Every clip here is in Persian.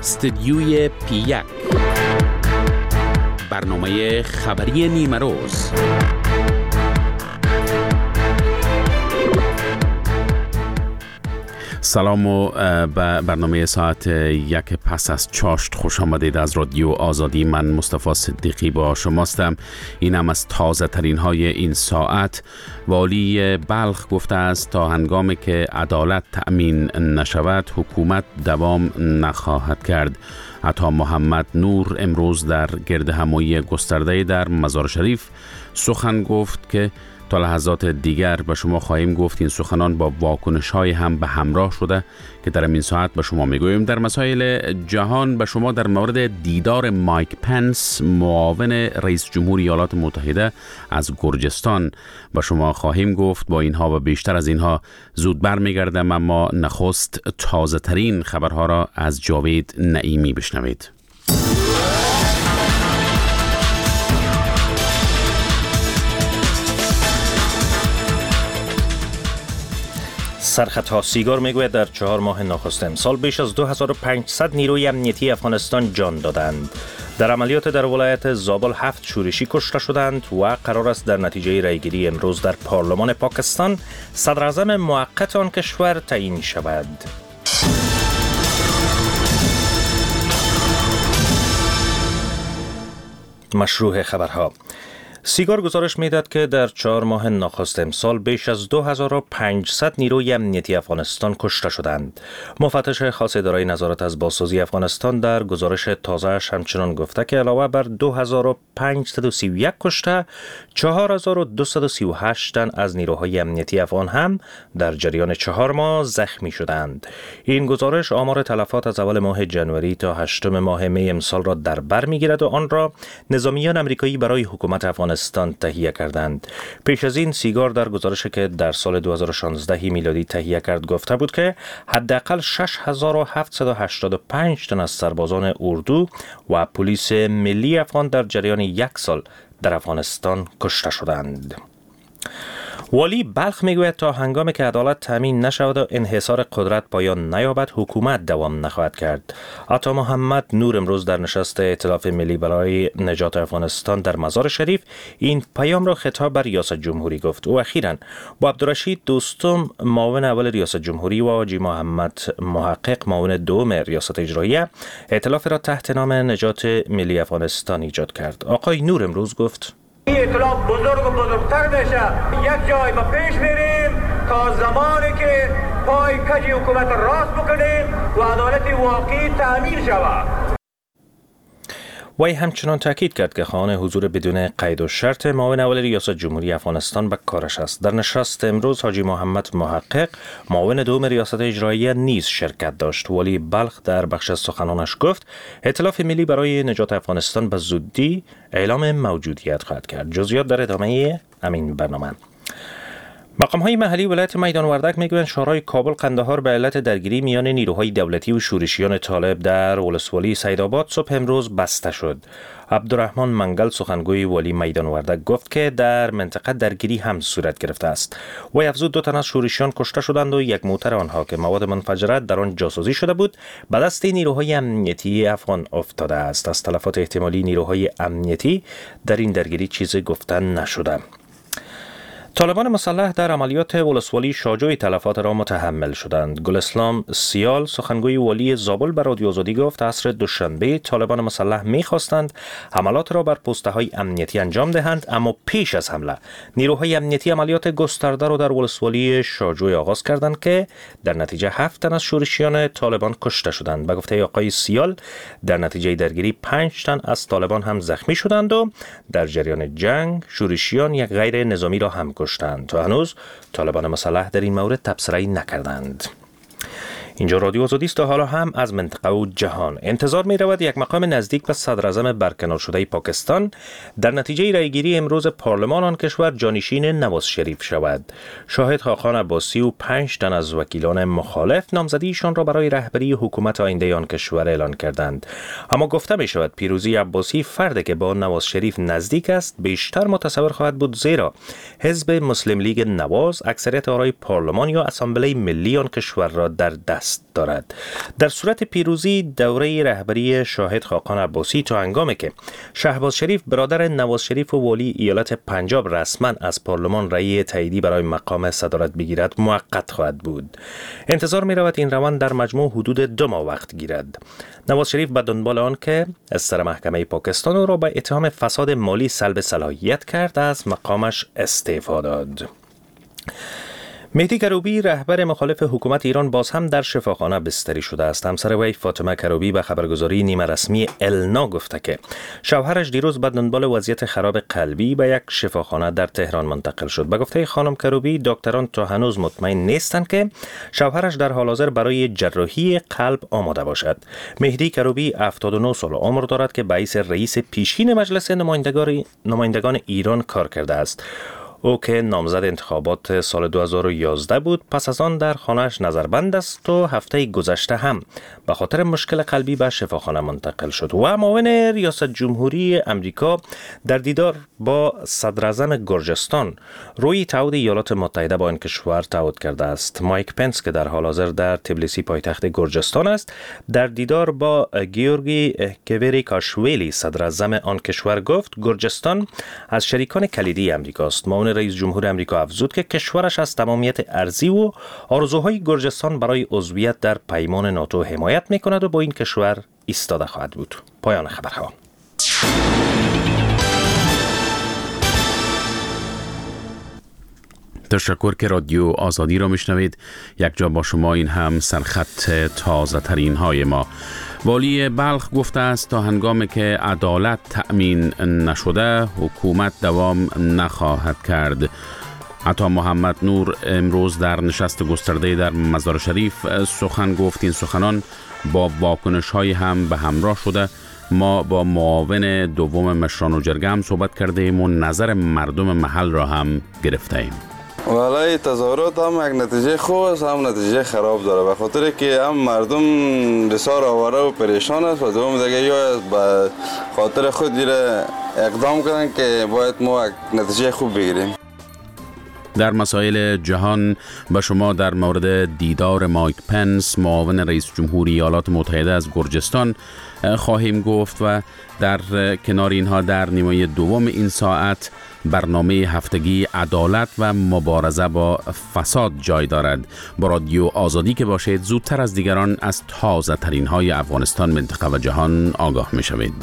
استدیوی پی1 برنامه خبری نیمه روز. سلام و به برنامه ساعت 1 پس از چاشت خوش آمدید. از رادیو آزادی من مصطفی صدیقی با شماستم. اینم از تازه ترین های این ساعت. والی بلخ گفته است تا هنگامی که عدالت تأمین نشود حکومت دوام نخواهد کرد. عطا محمد نور امروز در گردهمایی گسترده در مزار شریف سخن گفت که تا لحظات دیگر به شما خواهیم گفت. این سخنان با واکنش‌های هم به همراه شده که در این ساعت به شما میگوییم. در مسائل جهان به شما در مورد دیدار مایک پنس معاون رئیس جمهور ایالات متحده از گرجستان به شما خواهیم گفت. با اینها و بیشتر از اینها زود برمیگردم، اما نخست تازه ترین خبرها را از جاوید نعیمی بشنوید. سرخط سیگار میگوید در 4 ماه نخست امسال بیش از 2500 نیروی امنیتی افغانستان جان دادند. در عملیات در ولایت زابل 7 شورشی کشته شدند و قرار است در نتیجه رایگیری امروز در پارلمان پاکستان صدر اعظم موقت آن کشور تعیین شود. مشروع خبرها. سیگار گزارش میداد که در 4 ماه نخست امسال بیش از 2500 نیروی امنیتی افغانستان کشته شدند. مفتش خاص اداره نظارت از بازسازی افغانستان در گزارش تازه‌اش همچنان گفته که علاوه بر 2531 کشته، 4238 تن از نیروهای امنیتی افغان هم در جریان 4 ماه زخمی شدند. این گزارش آمار تلفات از اول ماه جنوری تا 8 ماه می امسال را در بر میگیرد و آن را نظامیان آمریکایی برای حکومت افغانستان تهیه کردند. پیش از این سیگار در گزارشی که در سال 2016 میلادی تهیه کرد گفته بود که حداقل 6785 تن از سربازان اردو و پلیس ملی افغان در جریان 1 سال در افغانستان کشته شدند. والی بلخ میگوید تا هنگامی که عدالت تامین نشود و انحصار قدرت پایان نیابد حکومت دوام نخواهد کرد. عطا محمد نور امروز در نشست ائتلاف ملی برای نجات افغانستان در مزار شریف این پیام را خطاب به ریاست جمهوری گفت. او اخیراً با عبدالرشید دوستم معاون اول ریاست جمهوری و حاجی محمد محقق معاون دوم ریاست اجراییه ائتلاف را تحت نام نجات ملی افغانستان ایجاد کرد. آقای نور امروز گفت این ائتلاف بزرگ و بزرگتر بشه. یک جای ما پیش میریم تا زمانی که پای کجی حکومت راست بکنیم و عدالت واقعی تأمین شود. وی همچنان تاکید کرد که خواهان حضور بدون قید و شرط معاون اول ریاست جمهوری افغانستان به کارش است. در نشست امروز حاجی محمد محقق معاون دوم ریاست اجراییه نیز شرکت داشت. والی بلخ در بخش از سخنانش گفت ائتلاف ملی برای نجات افغانستان به زودی اعلام موجودیت خواهد کرد. جزئیات در ادامه همین برنامه. مقام‌های محلی ولایت میدان وردک میگویند شهرهای کابل قندهار به علت درگیری میان نیروهای دولتی و شورشیان طالب در ولسوالی سیدآباد صبح امروز بسته شد. عبدالرحمن منگل سخنگوی والی میدان وردک گفت که در منطقه درگیری هم صورت گرفته است. وی افزود 2 تن از شورشیان کشته شدند و یک موتر آنها که مواد منفجره در آن جاسوزی شده بود به دست نیروهای امنیتی افغان افتاده است. از تلفات احتمالی نیروهای امنیتی در این درگیری چیزی گفته نشده. طالبان مسلح در عملیات ولسوالی شاجوی تلفات را متحمل شدند. گلاسلام سیال سخنگوی والی زابل به رادیو آزادی گفت عصر دوشنبه طالبان مسلح می‌خواستند حملات را بر پست‌های امنیتی انجام دهند، اما پیش از حمله نیروهای امنیتی عملیات گسترده را در ولسوالی شاجوی آغاز کردند که در نتیجه 7 تن از شورشیان طالبان کشته شدند. به گفته آقای سیال در نتیجه درگیری 5 تن از طالبان هم زخمی شدند و در جریان جنگ شورشیان یک غیر نظامی را هم کشتند. تا هنوز طالبان مسلح در این مورد تبصره‌ای نکردند. اینجا رادیو آزادی است. حالا هم از منطقه و جهان. انتظار می رود یک مقام نزدیک به صدر اعظم برکنار شده پاکستان در نتیجه رایگیری امروز پارلمان آن کشور جانشین نواز شریف شود. شاهد خاقان عباسی و 5 تن از وکیلان مخالف نامزدیشان را برای رهبری حکومت آینده آن کشور اعلان کردند. اما گفته می شود پیروزی عباسی فردی که با نواز شریف نزدیک است بیشتر متصور خواهد بود، زیرا حزب مسلم لیگ نواز اکثریت آرای پارلمان یا اسامبله ملی آن کشور را در دست قصد دارد. در صورت پیروزی دوره رهبری شاهد خاقان عباسی تا هنگامی که شهباز شریف برادر نواز شریف و والی ایالت پنجاب رسما از پارلمان رأی تاییدی برای مقام صدارت بگیرد موقت خواهد بود. انتظار می رود این روند در مجموع حدود 2 ماه وقت گیرد. نواز شریف به دنبال آن که از سر محکمه پاکستان او را به اتهام فساد مالی سلب صلاحیت کرد از مقامش استعفا داد. مهدی کروبی رهبر مخالف حکومت ایران باز هم در شفاخانه بستری شده است. همسر وی فاطمه کروبی به خبرگزاری نیمه رسمی النا گفته که شوهرش دیروز به دنبال وضعیت خراب قلبی به یک شفاخانه در تهران منتقل شد. به گفته خانم کروبی دکتران تا هنوز مطمئن نیستند که شوهرش در حال حاضر برای جراحی قلب آماده باشد. مهدی کروبی 79 سال عمر دارد که رئیس پیشین مجلس نمایندگان ایران کار کرده است. او که نامزد انتخابات سال 2011 بود، پس از آن در خانه‌اش نظربند است و هفته گذشته هم به خاطر مشکل قلبی به شفاخانه منتقل شد. و معاون ریاست جمهوری امریکا در دیدار با صدر اعظم گرجستان روی تعهد ایالات متحده با این کشور تعهد کرده است. مایک پنس که در حال حاضر در تبلیسی پایتخت گرجستان است، در دیدار با گیورگی کوریکاشویلی صدر اعظم آن کشور گفت گرجستان از شریکان کلیدی امریکا است. معاون رئیس جمهور امریکا افزود که کشورش از تمامیت ارضی و آرزوهای گرجستان برای عضویت در پیمان ناتو حمایت می‌کند و با این کشور ایستاده خواهد بود. پایان خبرها. تشکر که رادیو آزادی را میشنوید. یک جا با شما این هم سرخط تازه ترین های ما. والی بلخ گفته است تا هنگامی که عدالت تأمین نشده حکومت دوام نخواهد کرد. عطا محمد نور امروز در نشست گسترده در مزار شریف سخن گفت. این سخنان با واکنش های هم به همراه شده. ما با معاون دوم مشران و جرگه هم صحبت کرده ایم و نظر مردم محل را هم گرفته ایم. ولی تظاهرات هم یک نتیجه خوب است هم نتیجه خراب داره، به خاطر که هم مردم بسیار آواره و پریشان است و دوم دیگه یا به خاطر خود دیره اقدام کنن که باید ما یک نتیجه خوب بگیریم. در مسائل جهان به شما در مورد دیدار مایک پنس معاون رئیس جمهوری ایالات متحده از گرجستان خواهیم گفت و در کنار اینها در نیمه دوم این ساعت برنامه هفتگی عدالت و مبارزه با فساد جای دارد. با رادیو آزادی که باشید زودتر از دیگران از تازه ترین های افغانستان، منطقه و جهان آگاه می شوید.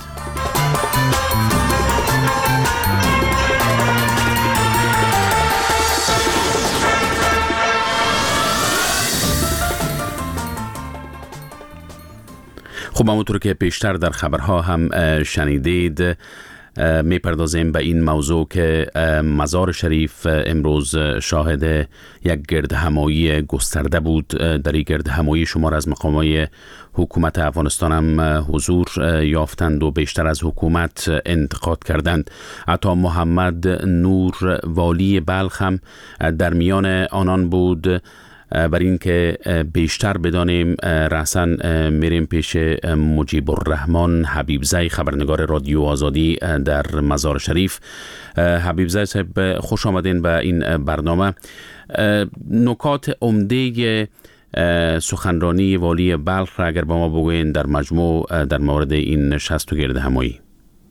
خب همونطور که پیشتر در خبرها هم شنیدید میپردازیم به این موضوع که مزار شریف امروز شاهد یک گردهمایی گسترده بود. در این گردهمایی شمار از مقامای حکومت افغانستان هم حضور یافتند و بیشتر از حکومت انتقاد کردند. عطا محمد نور والی بلخ هم در میان آنان بود. برای اینکه بیشتر بدانیم رأساً میریم پیش مجیب الرحمن حبیبزی، خبرنگار رادیو آزادی در مزار شریف. حبیبزی صاحب خوش آمدین به این برنامه. نکات عمده سخنرانی والی بلخ را اگر با ما بگوین در مجموع در مورد این نشست و گردهمایی.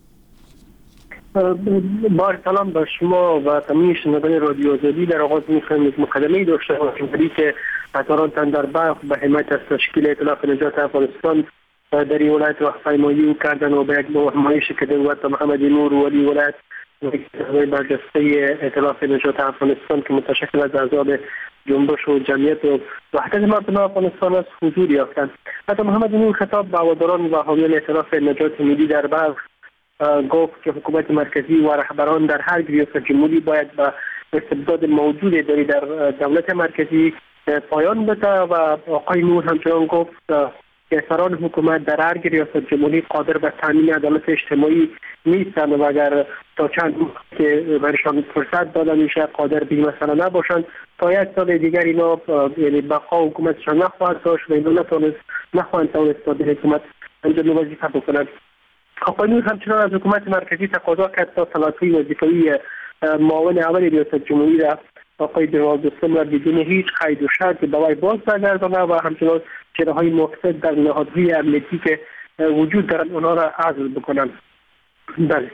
با سلام به شما و تمامی شنوندگان رادیو آزادی. در آغاز می‌خوایم یک مقدمه‌ای داشته باشیم برای که اتاران در بلخ به حمایت از تشکیل ائتلاف نجات افغانستان در این ولایت راهپیمایی کردن و به یک همایشی که در محمد نور والی ولایت برجسته ائتلاف نجات افغانستان که متشکل از اعضاب جنبش و جمعیت و وحدت مردم افغانستان است حضور یافتند. حتی محمد نور خطاب به هواداران و حامیان ائتلاف نجات ملی در بلخ گفت که حکومت مرکزی و رهبران در هر ریاست جمهوری باید به استبداد موجود در دولت مرکزی پایان بده و آقای نور همچنان گفت که سران حکومت در هر ریاست جمهوری قادر به تامین عدالت اجتماعی نیستند و اگر تا چند ماه که برشان فرصت داده میشه قادر به مسئله نباشند تا یک سال دیگر اینا یعنی بقا حکومتشان نخواهد داشت و اینا نخواهند توانست تا در حکومت انجام وظیفه بکنند. آقای نور همچنان از حکومت مرکزی تقاضا کرد تا سلطه وظیفه‌ای معاون اول ریاست جمهوری را آقای جواد دوستم را بدون هیچ قید و شرط به وی باز برگرداند و همچنان چهره‌های مفسد در نهادهای امنیتی که وجود دارند اونها را عزل بکنند. بله.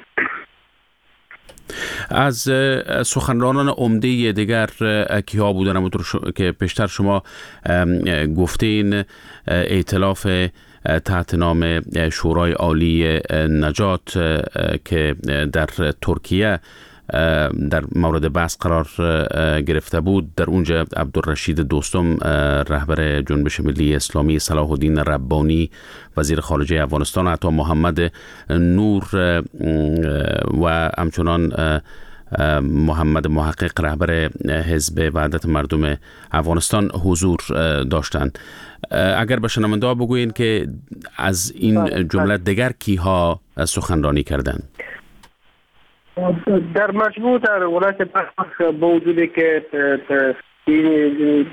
از سخنرانان عمده دیگر کیها بودن؟ همونطور که پیشتر شما گفتین ائتلاف تحت نام شورای عالی نجات که در ترکیه در مورد بحث قرار گرفته بود، در اونجا عبدالرشید دوستم رهبر جنبش ملی اسلامی، صلاح الدین ربانی وزیر خارجه افغانستان، حتی محمد نور و همچنان محمد محقق رهبر حزب وحدت مردم افغانستان حضور داشتند. اگر به شنونده ها بگوین که از این جمله دیگر کیها سخنرانی کردند؟ در مجموع در ولایت بلخ با وجودی که این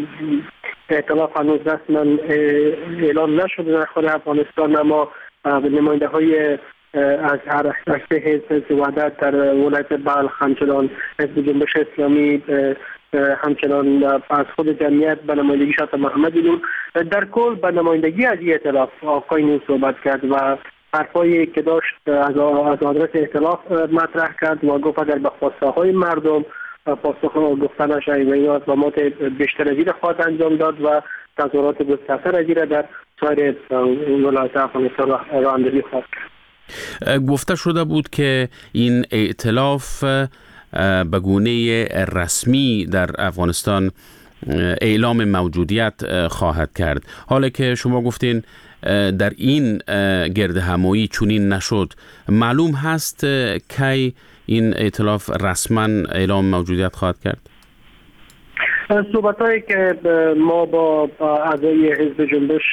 ائتلاف هنوز رسما اعلام نشده در خود افغانستان، اما نماینده های از هر حزب وحدت در ولایت بلخ، همچنان حزب جنبش اسلامی، همچنان از خود جمعیت به نمایندگی شاه محمد نور، در کل به نمایندگی از این ائتلاف آقای نور صحبت کرد و حرفایی که داشت از آدرس ائتلاف مطرح کرد و گفت اگر به خواسته های مردم پاسخ گفتنش و اقدامات بیشتر از این خواهد انجام داد و تظاهرات گسترده از این در سایر ولایات افغانستان راه اندازی خواهد کرد. گفته شده بود که این ائتلاف به گونه رسمی در افغانستان اعلام موجودیت خواهد کرد. حالا که شما گفتین در این گرد همایی چنین نشد، معلوم هست کی این ائتلاف رسما اعلام موجودیت خواهد کرد؟ صحبت‌هایی که ما با اعضای حزب جنبش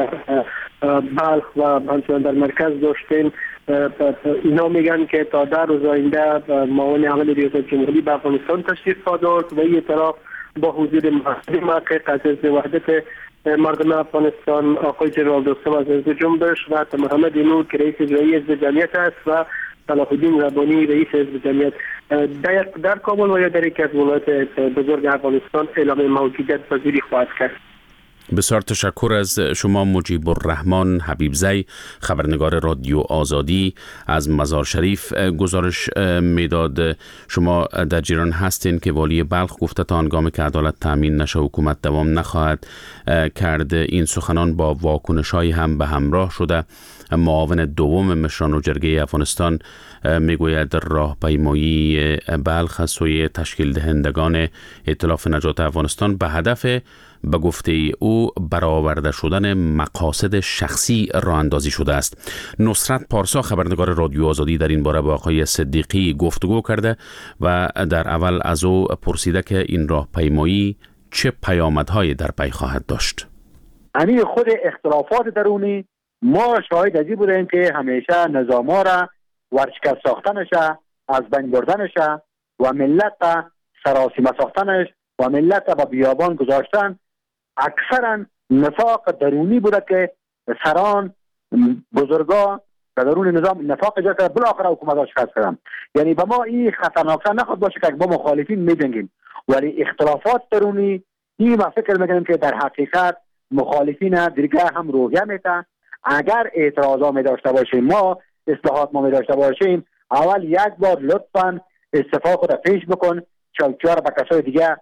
بلخ و همچنان در مرکز داشتیم، اینا میگن که تا در روز آینده معاون عمل ریاست جمهوری به افغانستان تشریف خواهد و این ائتلاف با حضور محقق از حزب وحدت مردم افغانستان، آقای جنرال دوستم از حزب جنبش و محمد نور که رئیس اجرایی حزب جمعیت است و صلاح الدین ربانی رئیس حزب جمعیت در کابل و یا در یکی از ولایات بزرگ افغانستان اعلام موجودیت پذیری خواهد کرد. بسیار تشکر از شما مجیب الرحمن حبیبزی، خبرنگار رادیو آزادی از مزار شریف گزارش میداد. شما در جریان هستین که والی بلخ گفته تا هنگامی که عدالت تامین نشه حکومت دوام نخواهد کرد. این سخنان با واکنش‌های هم به همراه شده. معاون دوم مشران و جرگه افغانستان میگوید راهپیمایی بلخ از سوی تشکیل دهندگان ائتلاف نجات افغانستان به هدف به گفته او برآورده شدن مقاصد شخصی راه اندازی شده است. نصرت پارسا خبرنگار رادیو آزادی در این باره با آقای صدیقی گفتگو کرده و در اول از او پرسیده که این راهپیمایی چه پیامدهایی در پی خواهد داشت. همین خود اختلافات درونی ما شاهد ازی بودیم که همیشه نظاما را ورشکست ساختنشه، از بین بردنشه و ملت سراسیمه ساختنش و ملت با بیابان گذاشتن اکثرا نفاق درونی بوده که سران بزرگا در درون نظام نفاق ایجاد کرده، بالاخره حکومت ها شکست کردن. یعنی به ما این خطرناکتر نخواد باشه که با مخالفین می‌جنگیم، ولی اختلافات درونی این ما فکر میکنیم که در حقیقت مخالفین دیگه هم روحیه میتن. اگر اعتراضا می داشته باشیم، ما اصلاحات ما می داشته باشیم، اول یک بار لطفاً استعفا خود پیش بکن، چوکیار به کسای دیگه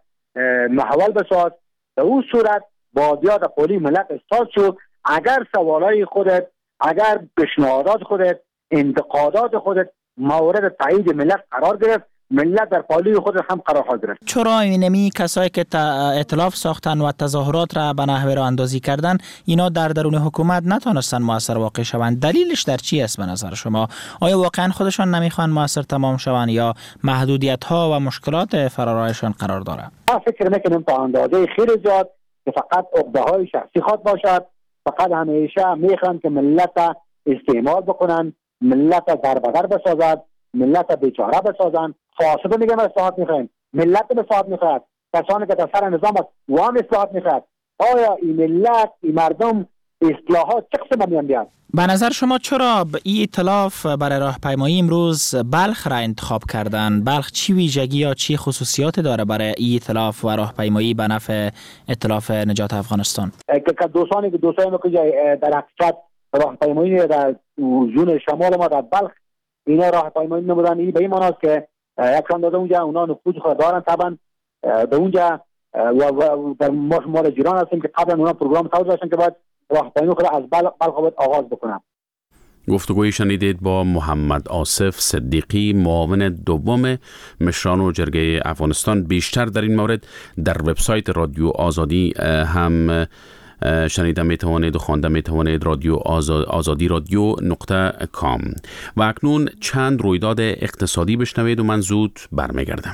محول بساز. در اون صورت بادیاد قولی ملت استاد شد. اگر سوالای خودت، اگر پیشنهادات خودت، انتقادات خودت مورد تایید ملت قرار گرفت، ملت در پالوی خود هم قرار خواهد گرفت. چرا اینمی کسایی که ائتلاف ساختن و تظاهرات را به نحوه راه اندازی کردن اینا در درون حکومت نتونستن موثر واقع شوند؟ دلیلش در چی است به نظر شما؟ آیا واقعا خودشان نمیخوان موثر تمام شوند یا محدودیت ها و مشکلات فرارایشان قرار داره؟ ما فکر میکنیم تا اندازه خیلی زیاد که فقط عقده های شخصی خود باشد، فقط همیشه میخوان که ملت استعمال بکنن، ملت در بدر بسازد، ملت بیچاره بسازن. فاسد میگم اصلاحات میخوایم، ملت به اصلاحات میخواد، کسانی که در سر نظام است و هم اصلاحات میخواد. آیا این ملت، این مردم اصلاحات چه قسم میان. به نظر شما چرا این ائتلاف برای راهپیمایی امروز بلخ را انتخاب کردن؟ بلخ چی ویژگی یا چی خصوصیات داره برای این ائتلاف و راهپیمایی به نفع ائتلاف نجات افغانستان؟ که دوستانی که در حقیقت راهپیمایی در زون شمال ما در بلخ اینا راهپیمایی نمودن، این به این معنی است که یکان داده اونجا اونا نفوذ خود دارن طبعا به اونجا و در مال جیران هستیم که قبلا اونا پروگرام تاوز داشتن که باید راهپیمایی خود از بلخ آغاز بکنن. گفتگوی شنیدید با محمد آصف صدیقی، معاون دوم مشران و جرگه افغانستان. بیشتر در این مورد در وبسایت رادیو آزادی هم شنیده میتوانید و خوانده میتوانید، رادیو آزادی radio.com. و اکنون چند رویداد اقتصادی بشنوید و من زود برمیگردم.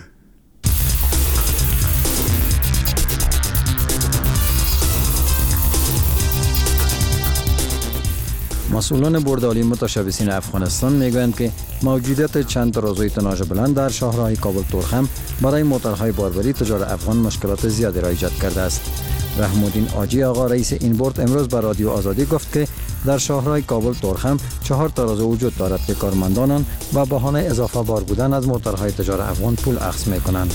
مسئولان بردالی متشبثین افغانستان میگویند که موجودیت چند ترازوی تناژ بلند در شاهراه کابل تورخم برای موترهای باربری تجار افغان مشکلات زیادی را ایجاد کرده است. رحم‌الدین آجی آقا رئیس این بورد امروز به رادیو آزادی گفت که در شاهراه کابل تورخم 4 ترازو وجود دارد که کارمندانان با بهانه اضافه بار بودن از موترهای تجار افغان پول اخذ میکنند.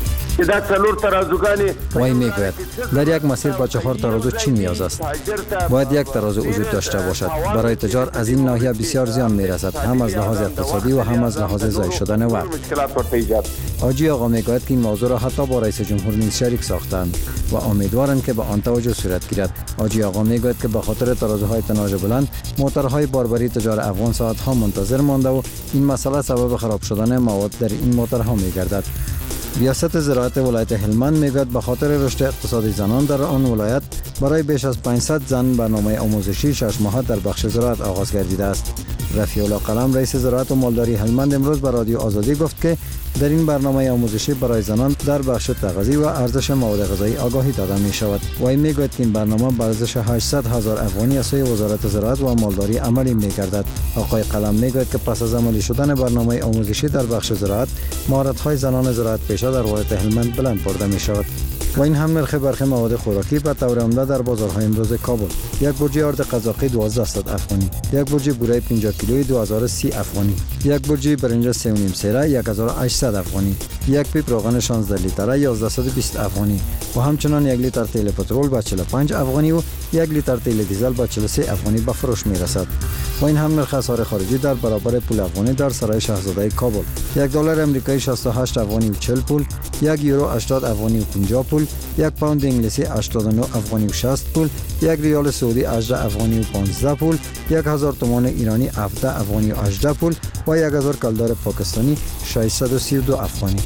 وای میگوید در یک مسیر با 4 ترازو چی نیاز است؟ باید یک ترازو وجود داشته باشد. برای تجار از این ناحیه بسیار زیان میرسد، هم از لحاظ اقتصادی و هم از لحاظ ضایع شدن وقت. آجی آقا میگوید که این موضوع را حتی با رئیس جمهور نیز شریک ساختند و امیدوارند که به آن توجه صورت گیرد. آجی آقا میگوید که به خاطر ترازوهای تناژ بلند موترهای باربری تجار افغان ساعت‌ها منتظر مانده و این مسئله سبب خراب شدن مواد در این موترها میگردد. ریاست زراعت ولایت هلمند میگوید به خاطر رشد اقتصادی زنان در آن ولایت برای بیش از 500 زن برنامه آموزشی 6 ماهه در بخش زراعت آغاز گردیده است. رفیع الله قلم رئیس زراعت و مالداری هلمند امروز به رادیو آزادی گفت که در این برنامه آموزشی برای زنان در بخش تغذیه و ارزش مواد غذایی آگاهی داده می شود. وی میگوید که این برنامه به ارزش 800,000 افغانی از سوی وزارت زراعت و مالداری عملی می‌گردد. آقای قلم میگوید که پس از عملی شدن برنامه آموزشی در بخش زراعت، مهارت‌های زنان زراعت پیشه در ولایت هلمند بلند برده می شود. و این هم نرخ برخی مواد خوراکی به طور عمده در بازارهای امروز کابل: یک بورجی آرد قزاقی 1200 افغانی، یک بورجی بوره 50 کیلویی 2030 افغانی، یک بورجی برنج 3.5 سیره 1800 افغانی، یک پیپ روغن 16 لیتره 1120 افغانی و همچنان یک لیتر تیل پترول با 45 افغانی و یک لیتر تیل دیزل با 43 افغانی به فروش می رسد. و این هم نرخ اسعار خارجی در برابر پول افغانی در سرای شاهزاده کابل: یک دلار امریکایی 68 افغانی و 40 پول، یک یورو 80 افغانی و 50 پول، یک پوند انگلیسی 89 افغانی و 60 پول، یک ریال سعودی 18 افغانی و 15 پول، 1000 تومان ایرانی 17 افغانی و 18 پول و 1000 کلدار پاکستانی 632 افغانی.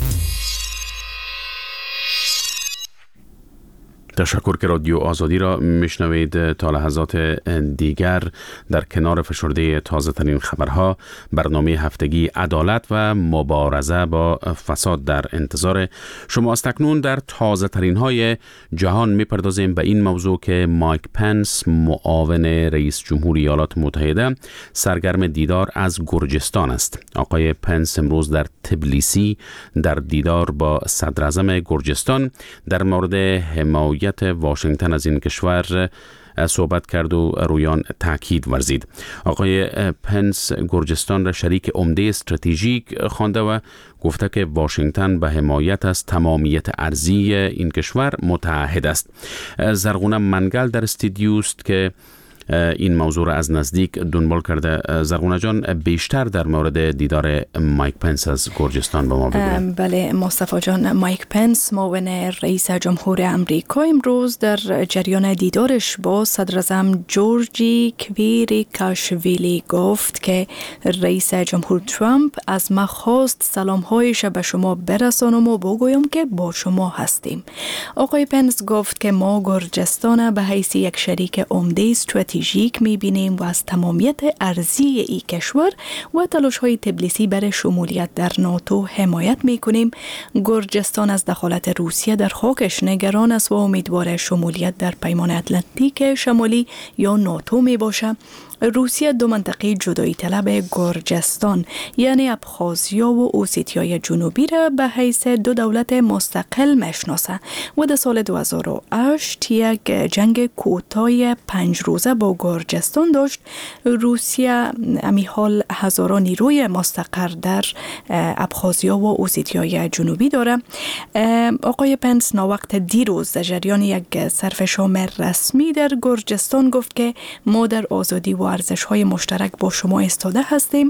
تشکر که رادیو آزادی را میشنوید. تا لحظات دیگر در کنار فشرده تازه ترین خبرها، برنامه هفتگی عدالت و مبارزه با فساد در انتظار شماست. اکنون در تازه ترین های جهان میپردازیم به این موضوع که مایک پنس، معاون رئیس جمهور ایالات متحده، سرگرم دیدار از گرجستان است. آقای پنس امروز در تبلیسی در دیدار با صدر اعظم گرجستان در مورد حمایت واشنگتن از این کشور صحبت کرد و روی آن تاکید ورزید. آقای پنس گرجستان را شریک عمده استراتژیک خوانده و گفته که واشنگتن به حمایت از تمامیت ارضی این کشور متعهد است. زرغونه منگل در استودیو است که این موضوع را از نزدیک دنبال کرده. زرغونه جان، بیشتر در مورد دیدار مایک پنس از گرجستان به ما بگوید. بله مصطفی جان، مایک پنس معاون رئیس جمهور امریکا امروز در جریان دیدارش با صدر اعظم جورجی کویریکاشویلی گفت که رئیس جمهور ترامپ از ما خواست سلام‌هایش به شما برسانم و بگویم که با شما هستیم. آقای پنس گفت که ما گرجستان به حیث یک شریک عمده استراتژیک می‌بینیم و از تمامیت ارضی این کشور و تلاش‌های تبلیسی برای شمولیت در ناتو حمایت می‌کنیم. گرجستان از دخالت روسیه در خاکش نگران است و امیدوار شمولیت در پیمان اتلانتیک شمالی یا ناتو می‌باشد. روسیه دو منطقه جدایی طلب گرجستان یعنی ابخازیا و اوسیتیای جنوبی را به حیث دو دولت مستقل میشناسه و در سال 2008 یک جنگ کوتاه 5 روزه با گرجستان داشت. روسیه امی حال هزاران نیروی مستقر در ابخازیا و اوسیتیای جنوبی داره. آقای پنس ناوقت دیروز در جریان یک سرفشام رسمی در گرجستان گفت که ما در آزادی و ارزش‌های مشترک با شما ایستاده هستیم.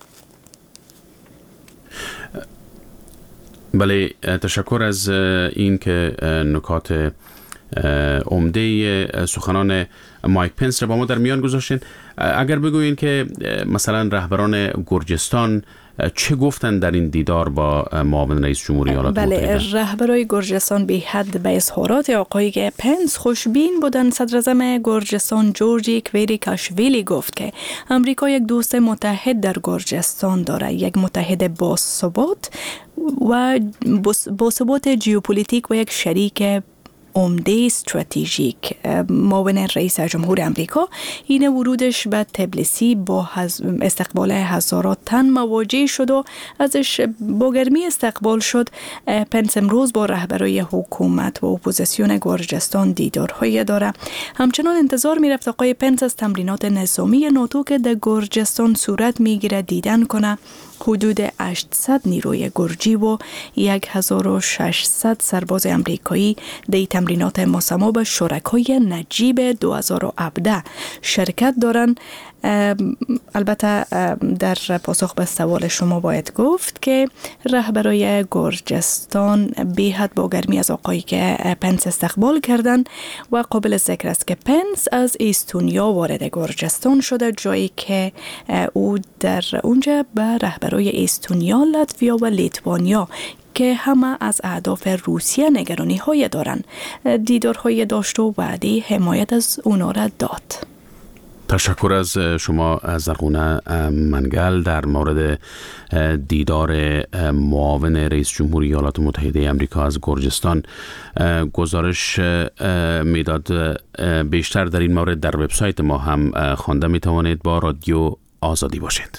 بله، تشکر از این که نکات عمده سخنان مایک پنس را با ما در میان گذاشتین. اگر بگویین که مثلا رهبران گرجستان چه گفتن در این دیدار با معاون رئیس جمهوری ایالات متحده؟ بله، رهبرای گرجستان به حد به اظهارات آقای پنس خوشبین بودند. صدراعظم گرجستان جورجی کویریکاشویلی گفت که امریکا یک دوست متحد در گرجستان داره، یک متحد باثبات و باثبات ژئوپلیتیک و یک شریک عمده استراتژیک. معاون رئیس جمهور امریکا این ورودش به تبلیسی با استقبال هزارات تن مواجه شد و ازش با گرمی استقبال شد. پنس امروز با رهبرای حکومت و اپوزیسیون گرجستان دیدارهای داره. همچنان انتظار میرفت آقای پنس از تمرینات نظامی ناتو که در گرجستان صورت میگیره دیدن کنه. حدود 800 نیروی گرجی و 1600 سرباز امریکایی در تمرینات مسمى به شرکای نجیب 2017 شرکت دارند. البته در پاسخ به سوال شما باید گفت که رهبرای گرجستان به حد با گرمی از آقایی که پنس استقبال کردن و قابل ذکر است که پنس از استونیا وارد گرجستان شده، جایی که او در اونجا به رهبرای استونیا، لاتویا و لیتوانیا که همه از اهداف روسیه نگرانی های دارن دیدارهای داشت و وعده حمایت از اونا را داد. تشکر از شما زرغونه منگل در مورد دیدار معاون رئیس جمهوری ایالات متحده آمریکا از گرجستان. گزارش میداد بیشتر در این مورد در وبسایت ما هم خوانده می توانید. با رادیو آزادی باشید.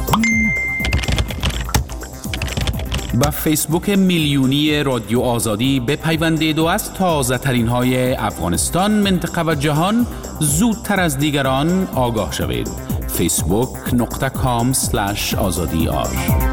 با فیسبوک میلیونی رادیو آزادی بپیوندید و از تازه ترین های افغانستان، منطقه و جهان زودتر از دیگران آگاه شوید. facebook.com/azadi.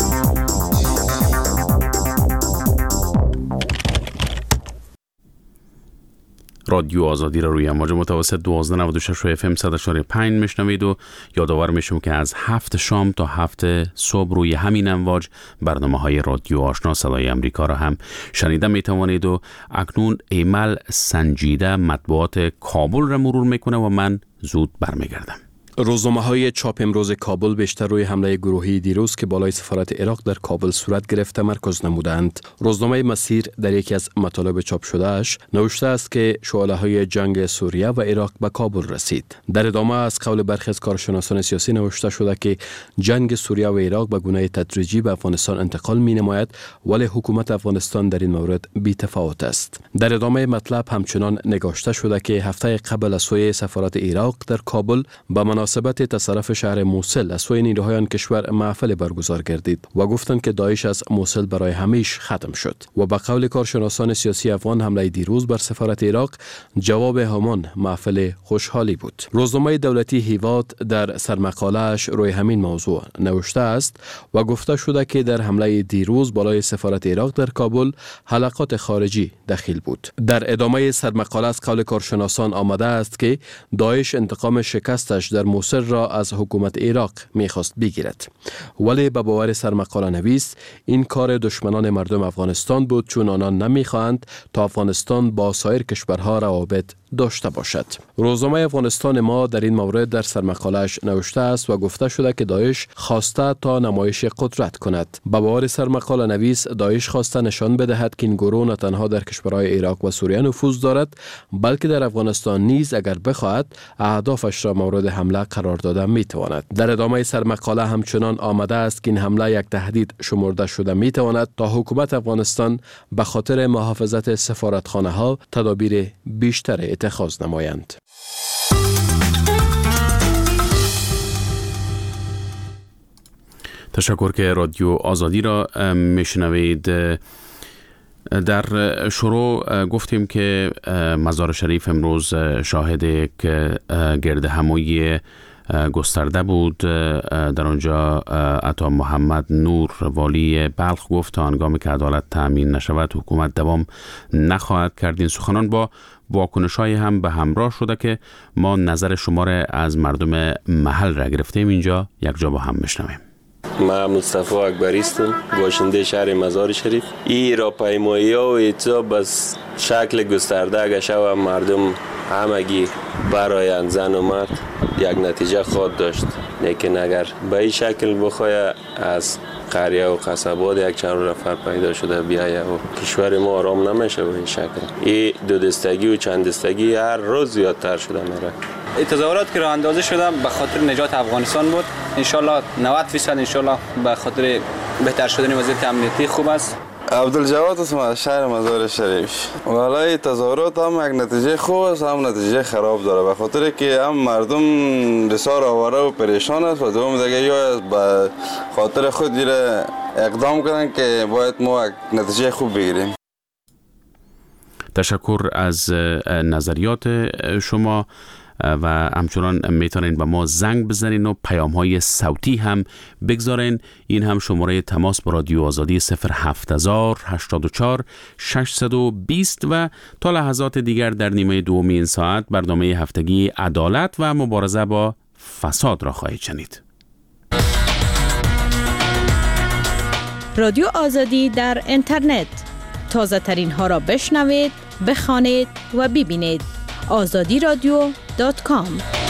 رادیو آزادی را روی امواج متوسط 1296 FM 100.5 میشنوید و یادآور میشم که از 7 شام تا 7 صبح روی همین امواج برنامه‌های رادیو آشنا صدای امریکا را هم شنیده میتوانید. و اکنون ایمل سنجیده مطبوعات کابل را مرور میکنه و من زود برمیگردم. روزنامه‌های چاپ امروز کابل بیشتر روی حمله گروهی دیروز که بالای سفارت عراق در کابل صورت گرفت تمرکز نمودند. روزنامه مسیر در یکی از مطالب چاپ شدهش نوشته است که شعله‌های جنگ سوریه و عراق به کابل رسید. در ادامه از قول برخی از کارشناسان سیاسی نوشته شده که جنگ سوریه و عراق به گونه تدریجی به افغانستان انتقال می‌نماید، ولی حکومت افغانستان در این مورد بی‌تفاوت است. در ادامه مطلب همچنان نگاشته شده که هفته قبل از سوی سفارت عراق در کابل به مناسبت تصرف شهر موصل از سوی نیروهای آن کشور محفل برگزار گردید و گفتند که داعش از موصل برای همیشه ختم شد. و به قول کارشناسان سیاسی افغان حمله دیروز بر سفارت عراق جواب همان محفل خوشحالی بود. روزنامه دولتی هیواد در سرمقاله‌اش روی همین موضوع نوشته است و گفته شده که در حمله دیروز بالای سفارت عراق در کابل حلقات خارجی دخیل بود. در ادامه سرمقاله از قول کارشناسان آمده است که داعش انتقام شکستش در موصل را از حکومت عراق میخواست بگیرد، ولی به باور سرمقاله نویس این کار دشمنان مردم افغانستان بود، چون آنان نمیخواهند تا افغانستان با سایر کشورها روابط داشته باشد. روزنامه افغانستان ما در این مورد در سرمقاله‌اش نوشته است و گفته شده که داعش خواسته تا نمایش قدرت کند. به باور سرمقاله نویس داعش خواسته نشان بدهد که این گروه نه تنها در کشورهای عراق و سوریه نفوذ دارد، بلکه در افغانستان نیز اگر بخواهد اهدافش را مورد حمله قرار داده میتواند. در ادامه سرمقاله همچنان آمده است که این حمله یک تهدید شمرده شده میتواند تا حکومت افغانستان به خاطر محافظت سفارتخانه ها تدابیر بیشتر اتخاذ نمایند. تشکر که رادیو آزادی را میشنوید. در شروع گفتیم که مزار شریف امروز شاهد یک گرد همایی گسترده بود. در آنجا عطا محمد نور والی بلخ گفت تا هنگامی که عدالت تأمین نشود حکومت دوام نخواهد کرد. این سخنان با واکنش‌های هم به همراه شده که ما نظر شما را از مردم محل را گرفتیم. اینجا یک جا با هم میشنویم. من مصطفی اکبری هستم، باشنده شهر مزار شریف. این راهپیمایی ها و ایتزا بس شکل گسترده گشه و مردم همگی برایند زن و مرد یک نتیجه خواهد داشت. لیکن اگر به این شکل بخواه از قریه و قصبات یک چند نفر پیدا شده بیایه و کشور ما آرام نمیشه به این شکل. این دو دستگی و چند دستگی هر روز زیادتر شده میره. تظاهرات که راه اندازی شده به خاطر نجات افغانستان بود. انشالله 90% انشالله به خاطر بهتر شدن وضعیت امنیتی خوب است. عبدالجواد هستم از شهر مزار شریف. والله تظاهرات هم یک نتیجه خوب است هم نتیجه خراب داره، به خاطر که هم مردم بسیار آواره و پریشان است و دوم دیگه یا به خاطر خود دیره اقدام کردن که باید ما یک نتیجه خوب بگیریم. تشکر از نظریات شما و همچنان میتونین به ما زنگ بزنین و پیام های صوتی هم بگذارین. این هم شماره تماس با رادیو آزادی 07084 620 و تا لحظات دیگر در نیمه دومی این ساعت برنامه هفتگی عدالت و مبارزه با فساد را خواهید شنید. رادیو آزادی در اینترنت، تازه ترین ها را بشنوید، بخوانید و ببینید. azadiradio.com.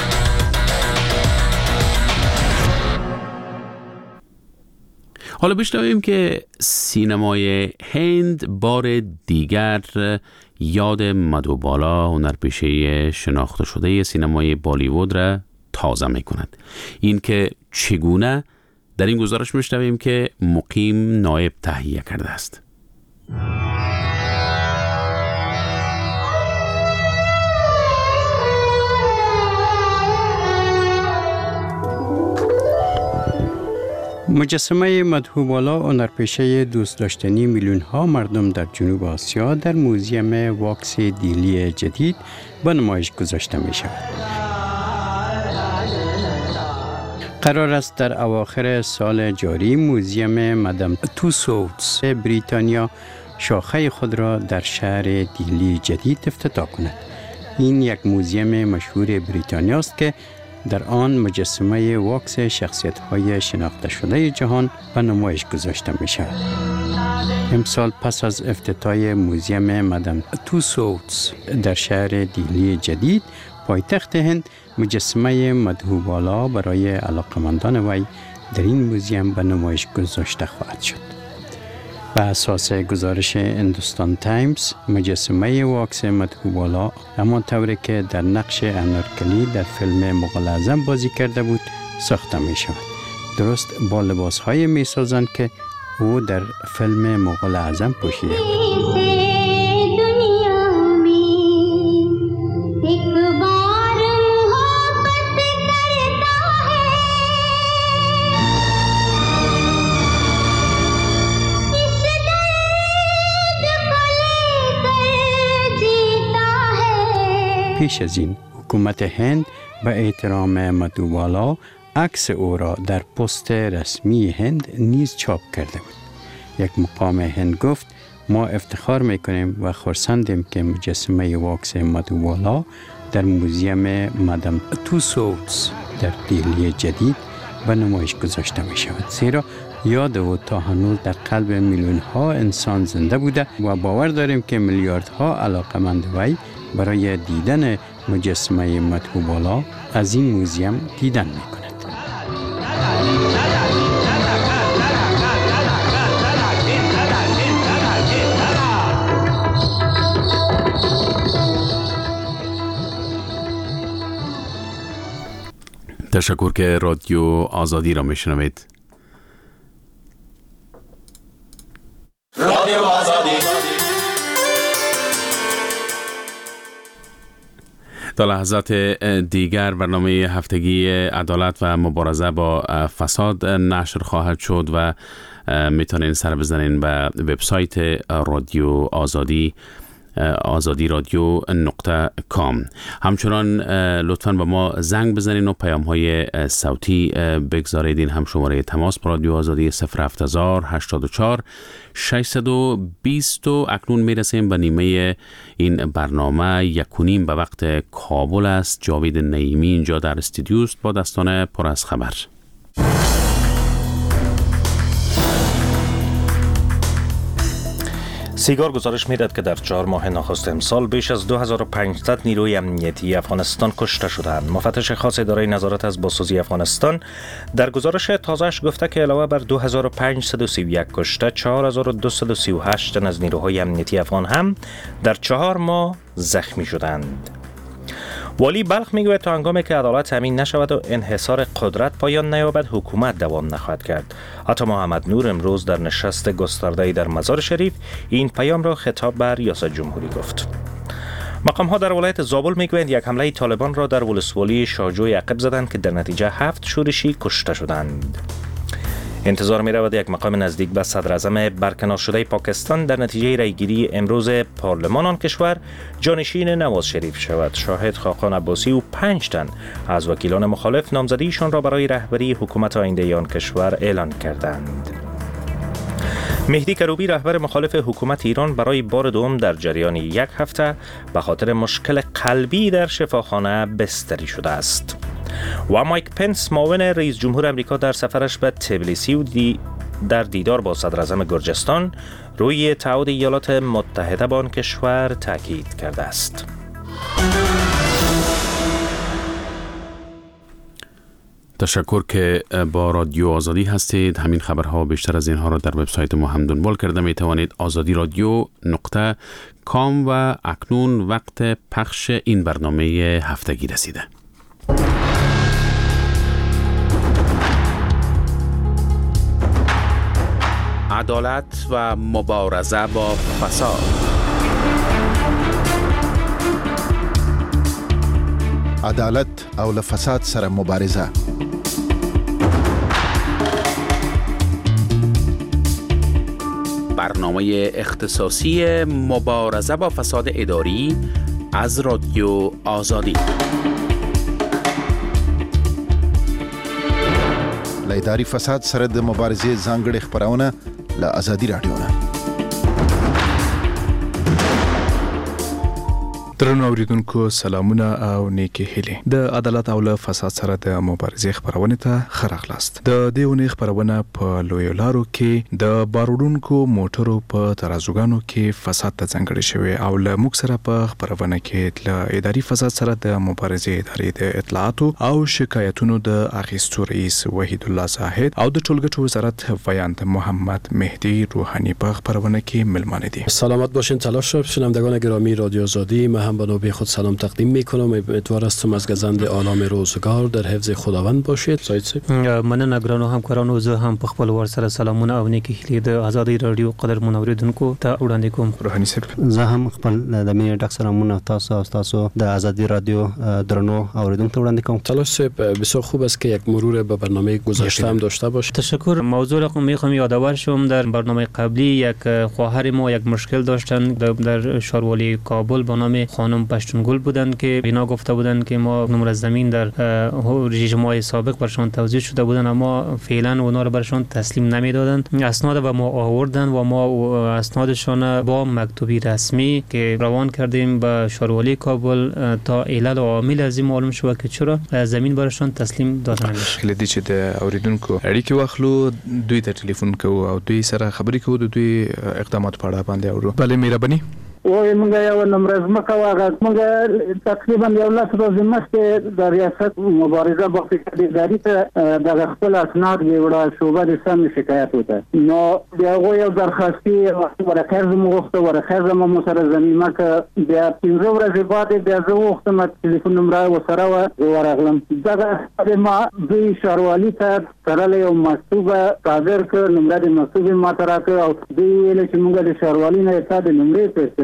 حالا بشنویم که سینمای هند بار دیگر یاد مدھوبالا، هنرپیشه شناخته شده سینمای بالیوود را تازه می کند. این که چگونه در این گزارش میشنویم که مقیم نایب تهیه کرده است. مجسمه مدھوبالا هنرپیشه دوست داشتنی میلیون ها مردم در جنوب آسیا در موزیم واکس دیلی جدید به نمایش گذاشته می شود. قرار است در اواخر سال جاری موزیم مدام توسوتس بریتانیا شاخه خود را در شهر دیلی جدید افتتاح کند. این یک موزیم مشهور بریتانیا است که در آن مجسمه واکس شخصیت‌های شناخته شده جهان به نمایش گذاشته می شود. امسال پس از افتتاح موزیم مدام توسوتس در شهر دیلی جدید پایتخت هند، مجسمه مدھوبالا برای علاقمندان وی در این موزیم به نمایش گذاشته خواهد شد. به اساس گزارش هندوستان تایمز، مجسمه واکس مدھوبالا همان طوری که در نقش انارکلی در فیلم مغول اعظم بازی کرده بود ساخته می شود. درست با لباس های می سازند که او در فیلم مغول اعظم پوشیده بود. پیش از این حکومت هند به احترام مدھوبالا عکس او را در پست رسمی هند نیز چاپ کرده بود. یک مقام هند گفت ما افتخار میکنیم و خرسندیم که مجسمه واکس مدھوبالا در موزیم مدام توسوتس در دیلی جدید به نمایش گذاشته می شود، زیرا یاد او تا هنوز در قلب میلیون ها انسان زنده بوده و باور داریم که میلیاردها علاقمند وی برای دیدن مجسمه مدھوبالا از این موزیم دیدن می کند. تشکر که رادیو آزادی را میشنوید. رادیو آزادی. تا لحظات دیگر برنامه هفتگی عدالت و مبارزه با فساد نشر خواهد شد و میتونین سر بزنین به وبسایت رادیو آزادی رادیو .com. همچنان لطفاً با ما زنگ بزنین و پیام های صوتی بگذارید. این هم شماره تماس با رادیو آزادی 08084 620. اکنون میرسیم به نیمه این برنامه 1:30 به وقت کابل است. جاوید نعیمی اینجا در استودیوست با دستان پر از خبر. سیگار گزارش می‌دهد که در 4 ماه نخست امسال بیش از 2500 نیروی امنیتی افغانستان کشته شدند. مفتش خاص اداره نظارت از بازسازی افغانستان در گزارش تازه‌اش گفته که علاوه بر 2531 کشته، 4238 تن از نیروهای امنیتی افغان هم در 4 ماه زخمی شدند. والی بلخ میگوید تا هنگامی که عدالت تامین نشود و انحصار قدرت پایان نیابد، حکومت دوام نخواهد کرد. عطا محمد نور امروز در نشست گسترده‌ای در مزار شریف این پیام را خطاب به ریاست جمهوری گفت. مقام ها در ولایت زابل میگویند یک حمله طالبان را در ولسوالی شاهجوی عقب زدند که در نتیجه 7 شورشی کشته شدند. انتظار می رود یک مقام نزدیک به صدر اعظم برکنار شده پاکستان در نتیجه رایگیری امروز پارلمان آن کشور جانشین نواز شریف شود. شاهد خاقان عباسی و 5 تن از وکیلان مخالف نامزدیشان را برای رهبری حکومت آینده آن کشور اعلان کردند. مهدی کروبی رهبر مخالف حکومت ایران برای بار دوم در جریان 1 هفته به خاطر مشکل قلبی در شفاخانه بستری شده است. و مایک پنس معاون رئیس جمهور امریکا در سفرش به تبلیسی و در دیدار با صدر اعظم گرجستان روی تعهد ایالات متحده با آن کشور تاکید کرده است. تشکر که با رادیو آزادی هستید. همین خبرها بیشتر از اینها را در وبسایت ما هم دنبال کرده می توانید. azadiradyo.com. و اکنون وقت پخش این برنامه هفتگی رسیده. عدالت و مبارزه با فساد. عدالت او له فساد سره مبارزه. برنامه اختصاصی مبارزه با فساد اداری از رادیو آزادی. له اداري فساد سره د مبارزې ځانګړي خبرونه له آزادي رادیو نه. درنو اوریدونکو سلامونه او نیکی هیله. د عدالت او له فساد سره د مبارزې خبرونه ته خراغلاست. د دیونه خبرونه په لوی لارو کې د بارودونکو موټرو په ترازوګانو کې فساد ته څنګه شوی او له موږ سره په خبرونه کې د اداري فساد سره د مبارزې ادارې د اطلاعاتو او شکایتونو د اخیستو رئیس وحید الله زاهد او د ټولګټو وزارت ویاند محمد مهدی روحانی په خبرونه کې ملمانه دي. سلامت باشین تلاش شنوندگان گرامی رادیو آزادی. هم به نوبه خود سلام تقدیم میکنم. امیدوار هستم از گزند عالم روزگار در حفظ خداوند باشید. سعید صاحب مننه ګرانو همکارانو. زه هم په خپل ور سره سلامونه او نیکی هیلې د آزادی رادیو قدرمن اوریدونکو ته وړاندې کوم. روحانی صاحب زه هم خپل د مینې ډک سلامونه تاسو د آزادی رادیو درنو اوریدونکو ته وړاندې کوم. تلاش صاحب بسیار خوب است که یک مرور به برنامه گذشته هم داشته باشید. تشکر. موضوع را میخوام یادآور شم در برنامه قبلی یک خواهر ما یک مشکل داشتن در شاروالی کابل به نام خانم پشتونگل بودند که اینا گفته بودند که ما نمره زمین در رژیم‌های سابق برشان توزیع شده بودند اما فعلا اونا رو برشان تسلیم نمیدادند. اسناد و ما آوردن و ما اسنادشان با مکتوبی رسمی که روان کردیم به شاروالی کابل تا علل و عامل از این معلوم شود که چرا زمین برشان تسلیم داده نمیشه. خیلی چې د اوریدونکو اړیکې واخلو دوی ته ټلیفون کوو او دوی سره خبرې کوو د دوی اقدامات په اړه باندې اورو. بله مهرباني. وای موږ یو نمرز مکه واغه موږ تقریبا یو لاس ورځې مخکې د ریاست مبارزه با فساد اداري ته د خپل اسناد ویوړه شوبه د سم شکایت وته نو بیا یو درخواستي ورکه زموږ وخت ورکه زموږ سره زمين مکه بیا 15 ورځې بعد بیا زه وختم ټلیفون نمبر وسره ورغلم دا ما د شاروالی ته سره یو مکتوبه صادر کړ. نمبر د مکتوبه ما تراکه او د ویل چې موږ د شاروالی نه ته د نمبر په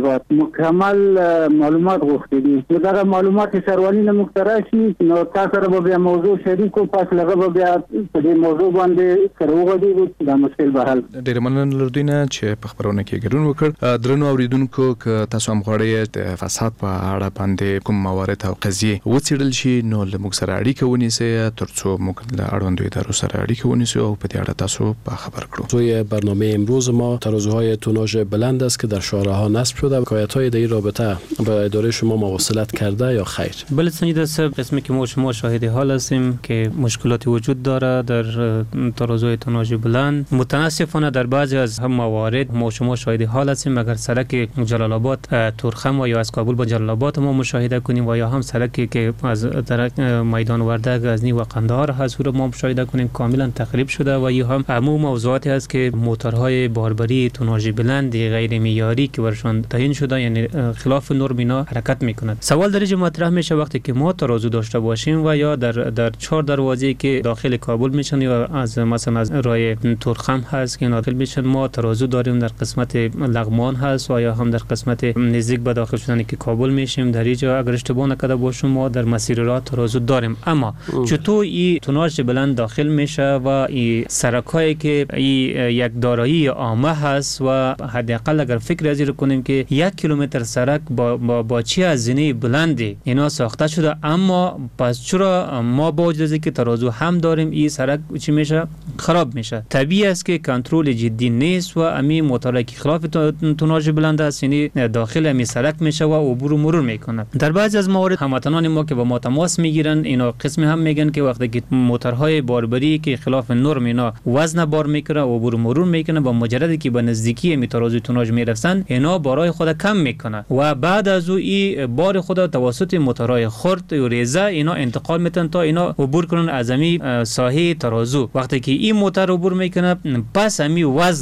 بعد مکمل معلومات غوښتي دي. دا معلومات سروانی نه مختراشي نو تاسو سره به موضوع شریکو پس لغه بیا په دې موضوع باندې سره وغږیږو دا مشکل به حل. ډېر مننه لردوینه چې په خبرونه کې ګډون وکړ. درنو اوریدونکو که تاسو هم غواړئ د فساد په اړه باندې کوم موارد او قضیې وڅېړل شي نو له موږ سره اړیکه ونیسئ ترڅو موږ له اړوندو ادارو سره اړیکه ونیسو او په دې اړه تاسو به خبر کړو. توی برنامه امروز ما ترازوهای توناژ بلند است که در شارع‌ها نصب شده. حکایت‌های در این رابطه به اداره شما مواصلت کرده یا خیر؟ بله سنجیده صاحب، قسمی که شما شاهد حال هستیم که مشکلاتی وجود داره در ترازوی توناژ بلند. متاسفانه در بعضی از هم موارد شما شاهد حال هستیم، مگر سرک جلال آباد تورخم و یا از کابل به جلال آباد ما مشاهده کنیم و یا هم سرکی که از طرف میدان وردک غزنی و قندهار هست رو ما مشاهده کنیم کاملا تخریب شده و یا هم عموم موضوعاتی هست که موتورهای باربری توناژ بلند غیر معیاری که برشان تعیین شده یعنی خلاف نرم اینا حرکت میکنند. سوال در اینجا مطرح میشه وقتی که ما ترازو داشته باشیم و یا در 4 دروازه‌ای که داخل کابل میشن یا از مثلا از راه تورخم هست که داخل میشن، ما ترازو داریم در قسمت لغمان هست و یا هم در قسمت نزدیک به داخل شدن که کابل میشیم. در اینجا اگر اشتباه نکرده باشم ما در مسیر راه ترازو داریم. اما چطور این توناژ بلند داخل میشه و این سرکایی که یک دارایی عامه هست و حداقل اگر فکر از این کنیم که 1 کیلومتر سرک با چه هزینه بلندی اینا ساخته شده، اما پس چرا ما با وجود از اینکه ترازو هم داریم این سرک چی میشه؟ خراب میشه. طبیعی است که کنترل جدی نیست و امی موتورایی که خلاف توناژ بلند است یعنی داخل امی سرک میشه و عبور و مرور میکنه. در بعضی از موارد هموطنان ما که با ما تماس میگیرن اینا قسمی هم میگن که وقتی که موتورهای باربری که خلاف نرم اینا وزن بار میکنه و عبور و مرور میکنه با مجردی که به نزدیکی امی ترازوی توناژ میرسن اینا بارای خود کم میکنه و بعد از او این بار خود توسط موتورهای خرد و ریزه اینا انتقال میتن تا اینا عبور کنن از امی ساحه ترازو. وقتی که این موتور عبور میکنه پس امی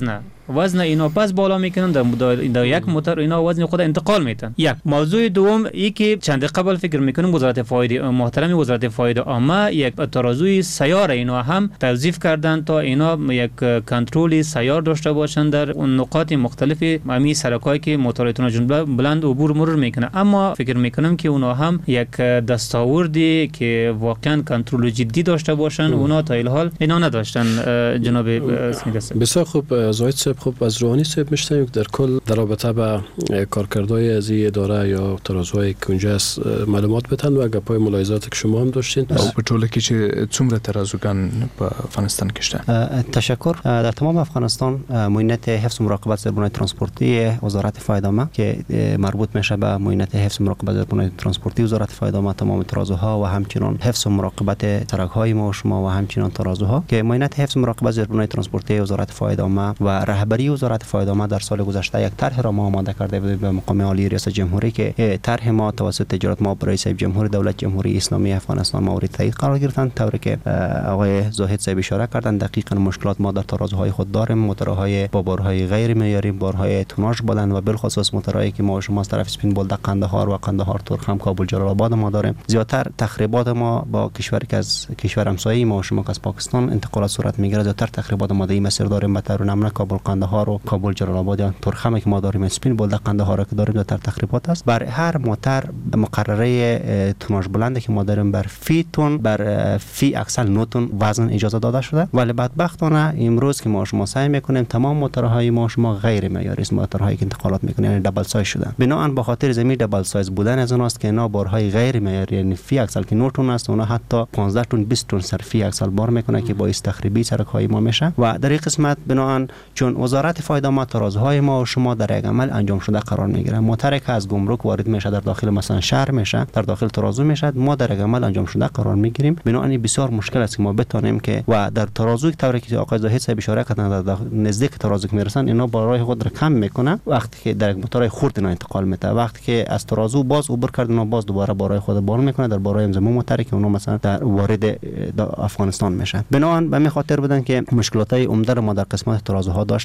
وزن اینا پس بالا میکنن در یک موتور اینا وزن خود انتقال میتن. یک موضوع دوم ای که چند قبل فکر میکنم وزارت فایده محترم وزارت فایده عامه یک ترازوی سیار اینا هم توظیف کردن تا اینا یک کنترل سیار داشته باشن در نقاط مختلف امی سرکایی که موتور توناژ بلند عبور مرور میکنه. اما فکر میکنم که اونا هم یک دستاوردی که واقعا کنترل جدی داشته باشن اونا تا الحال اینا نداشتن. جناب بسیار خوب. زاهد خب از روحانی صاحب میشتیم در کل در رابطه با کارکردهای از این اداره یا ترازوهای که اونجا است معلومات بتن و گپای ملاحظاتی که شما هم داشتین. په ټوله کې چې څومره ترازوګان په افغانستان کې شته؟ تشکر. در تمام افغانستان معاینت حفظ و مراقبت زیربنای ترانسپورتی وزارت فایده‌عامه که مربوط میشه به معاینت حفظ و مراقبت زیربنای ترانسپورتی وزارت فایده‌عامه تمام ترازوها و همچنین حفظ و مراقبت ترک‌های ما و شما و همچنین ترازوها که معاینت حفظ و مراقبت زیربنای ترانسپورتی وزارت فایده‌عامه و رهبری وزارت فایده‌عامه در سال گذشته یک طرح را ما آماده کرده بودیم به مقام عالی ریاست جمهوری که طرح ما توسط تجارت ما رئیس جمهور دولت جمهوری اسلامی افغانستان مورد تایید قرار گرفتند، طوری که آقای زاهد صاحب اشاره کردند. دقیقاً مشکلات ما در ترازوهای خود داریم، موتورهای با بارهای غیر معیاری، بارهای توناژ بلند و بالخصوص موتورهایی که ما شما از طرف سپین بولدک قندهار و قندهار تورخم کابل جلال آباد ما داریم. زیاتر تخریبات ما با کشوری که از کشور همسایه ما شما از پاکستان انتقالات صورت میگیره. زیاتر تخریبات ما در این مسیر داریم. مثلا نمونه کابل قندهار و کابل جلال آباد یا تورخم که ما داریم، سپین بولدک قندهار که داریم، زیاتر تخریبات است. بر هر موتور مقرره توناژ بلندی که ما داریم بر فی تن بر فی اکسل 9 تن وزن اجازه داده شده، ولی بدبختانه امروز که ما شما سعی میکنیم تمام موتورهای ما شما غیر معیاری است. موتورهایی که انتقالات میکنن یعنی دبل سایز شده. بنابراین به خاطر زمین دبل سایز بودن از اوناست که اینا بارهای غیر معیاری یعنی فی اکسل که 9 تن است، اونا حتی 15 تن 20 تن سر فی اکسل بار میکنه که باعث تخریبی سرک‌های ما میشه. و در این قسمت بنابراین چون وزارت فایده‌عامه ترازوهای ما و شما در یک عمل انجام شده قرار میگیره، موتوری که از گمرک وارد میشه در داخل مثلا شهر میشه در داخل ترازو میشه، ما در یک عمل انجام شده قرار میگیریم. بنابراین بسیار مشکل است که ما بتونیم که و در ترازو طوری که آقای زاهد صاحب اشاره کردن در نزدیک ترازو که میرسن اینا بارهای خود را کم میکنه. وقتی که در موتور خرد اینا انتقال میده، وقتی که از ترازو باز عبور کردن باز دوباره بارهای خود بار میکنه در بارهای زمین موتوری که اونا مثلا در وارد افغانستان میشه. بنابراین به می خاطر بودن که مشکلات عمده ما در قسمت ترازوها داشتیم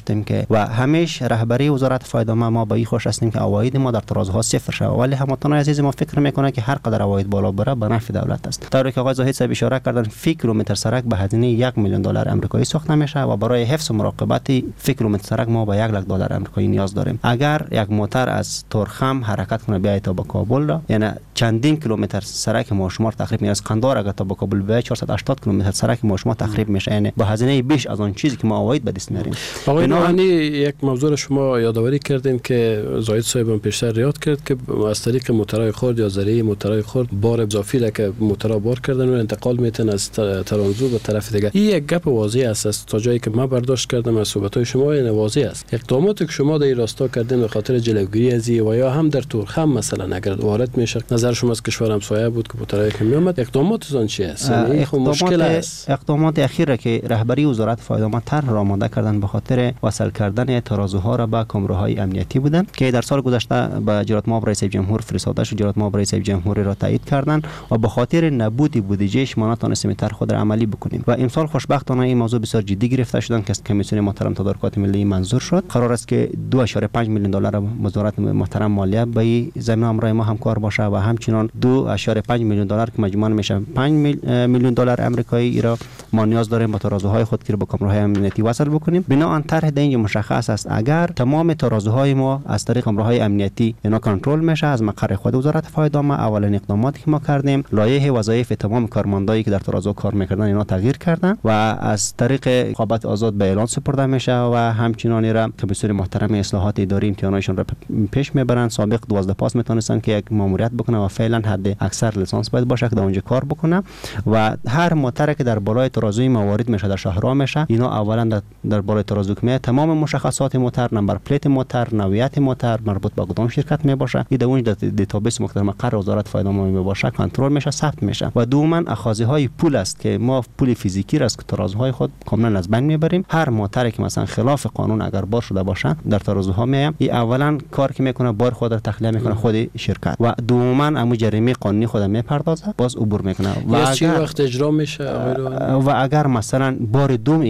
گفتیم که و همیشه رهبری وزارت فایدامه ما با این خوش هستیم که عواید ما در ترازوها صفر شه، ولی هموطنان عزیز ما فکر میکنه که هر قدر عواید بالا بره به نفع دولت است. طوری که آقای زاهد صاحب اشاره کردن فی کیلومتر سرک به هزینه $1 میلیون آمریکایی ساخته میشه و برای حفظ و مراقبت فی کیلومتر سرک ما به $100,000 آمریکایی نیاز داریم. اگر یک موتر از ترخم حرکت کنه بیاید تا به کابل، یعنی چندین کیلومتر سرک ما شما تخریب میشه. از قندار اگر تا به کابل بیاید 480 کیلومتر سرک ما شما تخریب میشه، یعنی با هزینه بیش از اون چیزی که ما عواید به دست میاریم. آقای نوحانی یک موضوع شما یادآوری کردین که زاهد صاحب پیشتر یاد کرد که از طریق موترهای خرد یا ذریعه موترهای خرد بار اضافی را که موترها بار کردن و انتقال میتن از ترانزو به طرف دیگه. این یک گپ واضح است تا جایی که من برداشت کردم از صحبت‌های شما، این واضح است. اقداماتی که شما در این راستا کردین به خاطر جلوگیری از و یا هم در تورخم مثلا اگر وارد میشه، نظر شما از کشور همسایه بود که موترهای که میومد، اقداماتتون چی است؟ این خب مشکل است. اقدامات اخیره که رهبری وزارت فایدامه طرح را آماده کردن به خاطر وصل کردن ترازوها را به کامراهای امنیتی بودن که در سال گذشته به جلالت مآب رئیس جمهور فرستاده شد. جلالت مآب رئیس جمهور را تایید کردند و به خاطر نبود بودجهش ما نتونستیم طرح خود را عملی بکنیم و امسال خوشبختانه این موضوع بسیار جدی گرفته شدن که کمیسیون محترم تدارکات ملی منظور شد. قرار است که $2.5 میلیون وزارت محترم مالیه به این زمینه همراه ما همکار باشه و همچنین $2.5 میلیون که مجموعاً میشه $5 میلیون آمریکایی را ما نیاز داریم با ترازوهای خود که با کامراهای امنیتی وصل بکنیم. بنابراین طرح اینجا مشخص است اگر تمام ترازوهای ما از طریق کامراهای امنیتی اینا کنترل میشه از مقر خود وزارت فایدامه، اولین اقداماتی که ما کردیم لایحه وظایف تمام کارمندایی که در ترازو کار میکردن اینا تغییر کردن و از طریق رقابت آزاد به اعلان سپرده میشه و همچنین را کمیسیون محترم اصلاحات اداری امتحاناتشون را پیش میبرن. سابق 12 پاس میتونستن که یک ماموریت بکنه و فعلا حد اکثر لیسانس باید باشه که در اونجا کار بکنه و هر موتر که در بالای ترازوی موارد میشه در شهرها میشه اینا اولا در بالای ترازو که تمام مشخصات موتر، نمبر پلیت موتر، نوعیت موتر مربوط به کدام شرکت می باشه این در اون دیتابیس محترم قرار وزارت فایدامه می باشه کنترل میشه، ثبت میشه و دوما اخاذی های پول است که ما پول فیزیکی را از ترازوهای خود کاملا از بین میبریم. هر موتری که مثلا خلاف قانون اگر بار شده باشه در ترازوها میایم این اولا کار که میکنه بار خود را تخلیه میکنه خود شرکت و دوما امو جریمه قانونی خود میپردازه باز عبور میکنه و اگر وقت اجرا میشه و اگر مثلا بار دوم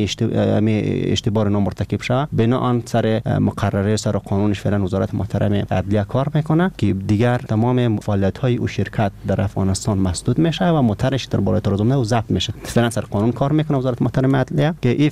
اشتباه نامرتکب شه بنا سر مقرره سر قانونش فعلا وزارت محترم عدلیه کار میکنه که دیگر تمام فعالیت های او شرکت در افغانستان مسدود میشه و موترش در بالای ترازو و ضبط میشه. فعلا سر قانون کار میکنه وزارت محترم عدلیه که این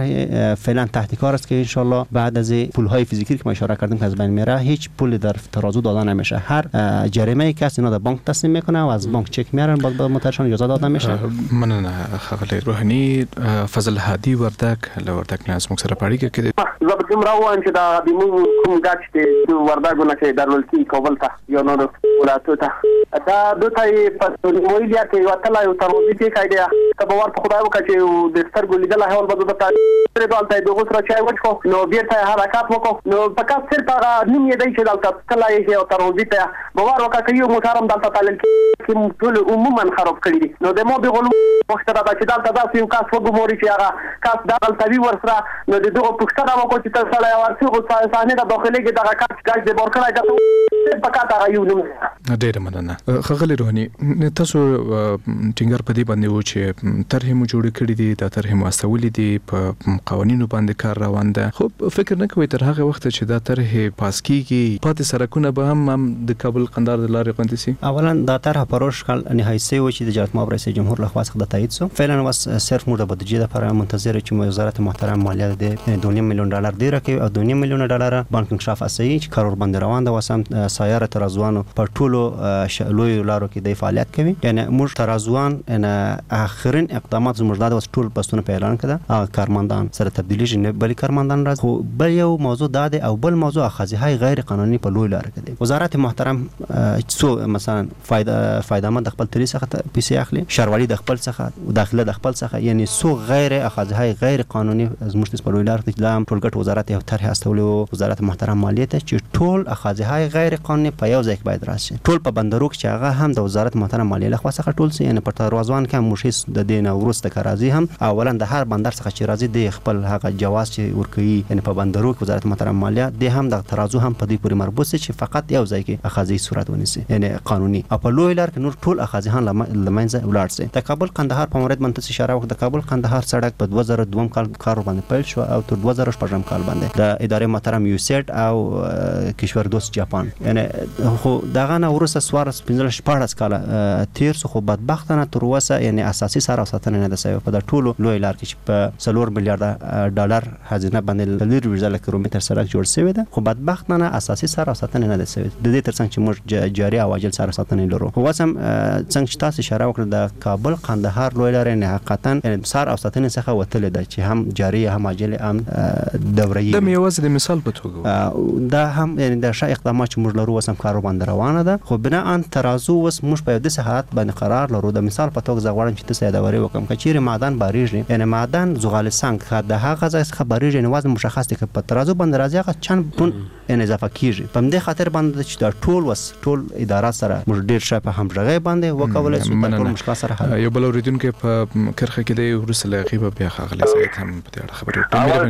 فعلا تحت کار است که ان شاء الله بعد از پول های فیزیکی که ما اشاره کردیم که از بین میره هیچ پول در ترازو داده نمیشه. هر جریمه ای که اینا در بانک تسلیم میکنه و از بانک چک میارن بعد به موترشون اجازه داده میشه. من خغلی روحانی فضل هادي وردک لوردک نه از موږ سره پاړیږي کې زه به راوان چې دا د موږ کوم ګټ چې وردګونه چې درولتي کابل ته یا نور ولایتو ته دا دوی ته په ویلیا کې یو تل یو تروزی کې کایده ته به ورته خدای وکړي چې د سترګو لیدل هول به د تاسو دلته د غوسره چای وڅکو نو بیرته حرکت وکړو نو فقط صرف هغه نیم یې دی چې دلته تل یو تروزی ته به ور وکړي یو موټرم دلته تلل کې ټول عموما خراب کړی دي نو د مو به غلو پښتنه دا چې دلته دا یو کاس وګوري چې هغه کاس دلته وی ورسره نو د دغه پښتنه وکړي چې تاسو له ورسره صحنه د داخلي کې دغه کاس ګاز د بورکړای دا فقط هغه یو نوم ډېر مننه. خغلی روحانی تاسو ټینګار په دې باندې و چې طرح مو جوړ کړی دي دا طرح مو استولې دي په قوانینو باندې کار روان ده خو فکر نه کوي تر هغه وخت چې دا طرح پاس کیږي پاتې سرکونه به هم د کابل قندار د لارې غونډې سي. اولا دا طرح پروش کال نهایی سه و چې د جلالت مآب رئیس جمهور له خوا څخه تایید شو. فعلا واس صرف مو د بودجه لپاره منتظر چې وزارت محترم مالیه د $2 میلیون دی راکوي او $2 میلیون بانک انکشاف اساسي چې کارور باندې روان ده واسم سایر ترازوانو په ټولو لوی لارو کې د فعالیت کوي یعنی موږ ترازوان ان اخرین اقدامات زموږ د ټول بسونه په اعلان کړه کارمندان سره تبدیلی شنه بلی کارمندان را خو بل یو موضوع داده او بل موضوع اخذی های غیر قانونی په لوی لار کې وزارت محترم سو مثلا فایده مند خپل تری څخه پیسې اخلي شهروالي د خپل څخه داخله د خپل څخه یعنی سو غیر اخذی های غیر قانونی زموږ په لوی لار کې د ټولګټ وزارت یو طرح استولې وزارت محترم مالیه ته چې ټول اخذی های غیر قانون په یو ځای کې باید راشي. ټول په بندرو کې چې هغه هم د وزارت محترم مالیه له خوا څخه ټول سي، یعنی په تروازوان کې هم موشیس د دین وروسته کارازي هم اولا د هر بندر څخه چې راځي د خپل هغه جواز چې ورکوي، یعنی په بندرو کې وزارت محترم مالیه د هم د ترازو هم په دې پورې مربوط سي چې فقط یو ځای کې اخاذي صورت ونیسي، یعنی قانوني. او په لوی لار کې نور ټول اخاذیان لمنځه ولاړ سي. د کابل قندهار په مورد باندې اشاره وکړه. د کابل قندهار سړک په 2002 کال کار باندې پیل شو او تر 2014 کال باندې د ادارې محترم یوسیټ او کشور دوست جاپان، یعنی خو دغه نه ورسره 14 کال تیر سو، خو بدبختانه تر اوسه یعنی اساسي سر او ساتنه نه ده سوی. په د ټولو لوی لار کې په 4 میلیارډ ډالر خزینه باندې لری ورزله کیلومتر سړک جوړ شوی ده، خو بدبختانه اساسي سر او ساتنه نه ده سوی. د دې ترڅنګ چې موږ جاري او عاجل سر او ساتنه لرو. خو وسم څنګه چې تاسو اشاره وکړه د کابل قندهار لوی لار نه حقیقتا سر او ساتنه څخه وتل ده چې هم جاري هم عاجل هم دوري. د میوز د مثال په توګه دا هم یعنی د ښه اقدامات چې موږ لرو وسم کارو باندې روانه ده، خو بنا ان ترازو وس موږ په دې حالت باندې قرار لرو. د مثال په توګه زغوړم چې تاسو یادوري وکم کچېره معدن باریږي، یعنی معدن زغال سنگ د هغه ځای څخه باریږي، یعنی وزن مشخص دی. په ترازو باندې راځي هغه چند ټون یعنی اضافه کیږي. په دې خاطر باندې چې دا ټول ادارات سره موږ ډیر ښه په همغږي باندې وکولای شو په ټول مشکل سره حل. یو بل اوریدونکو په کرخه کې د ورسره غیبه بیا خغلی زید هم په دې اړه خبرې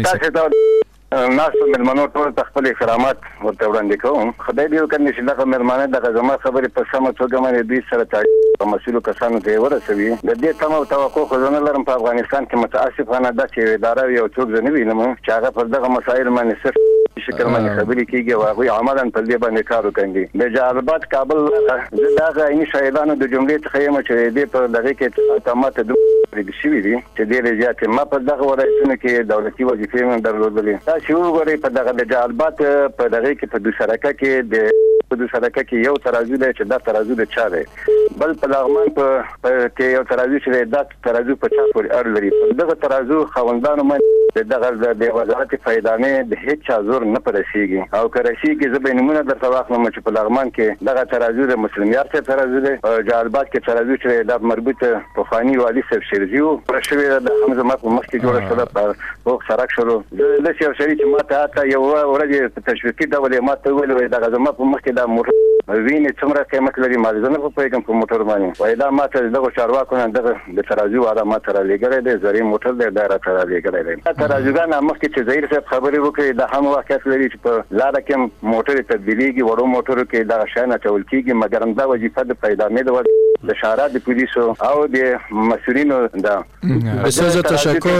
ناس ملمنو ټول تخپل کرامات ورته وړاندې کوم. خدای دې وکړي چې دغه ملمانه دغه زما خبرې په سمه توګه باندې دوی سره په مسؤلو کسانو ته ورسوي. د دې تمه او توقع خو نه لرم. په افغانستان کې متاسفانه دا چې اداره یو څوک نه وینم چې هغه پر دغه مسایل باندې صرف شکل باندې خبرې کیږي او هغه عملاً په دې باندې کار کوي. د جالبات کابل دغه عیني شاهدانو د جملې څخه یم چې دې په دغه کې تماته د شوی دي چې ډېر زیات ما په دغه ولایتونو کې دولتي وظیفې من درلودلې. دا چې وګورئ په دغه د جالبات په دغه کې په دوسرکه کې د دوسرکه کې یو ترازو دی چې دا ترازو د چا دی، بل په لغمان په کې یو ترازو چې دا ترازو په چا پورې اړه لري. دغه ترازو خوندانو باندې دغه د وزارت فایدانه د هیڅ چا زور نه پرسیږي او کرسیږي. زه به نمونه درته واخلم چې په لغمان کې دغه ترازو د مسلمیات څخه ترازو دی، جالبات کې ترازو چې د مربوط طوفاني والی صاحب شیرزیو پرشوي د حمزه مات مخکې جوړ شو په وګ سرک شروع د لسی او شریک ماته یو ورځ تشویقي ډول ماته ویل دغه زما په مخکې د موټر وینې څومره قیمت لري ما ځنه په پیغام په موټر باندې وای دا ماته دغه چارواکو نه دغه د ترازو والا ماته را لګره دی زری موټر دی دا را لګره دی. ترازوګان مخکې چې زهیر صاحب خبرې وکړي د هم واقعیت لري چې په لار کې موټر تبدیلیږي وړو موټرو کې دغه شای نه چول کیږي، مګر دا وظیفه د پیدامې د شهرات د پولیسو او د مسئولینو ده. بسیار تشکر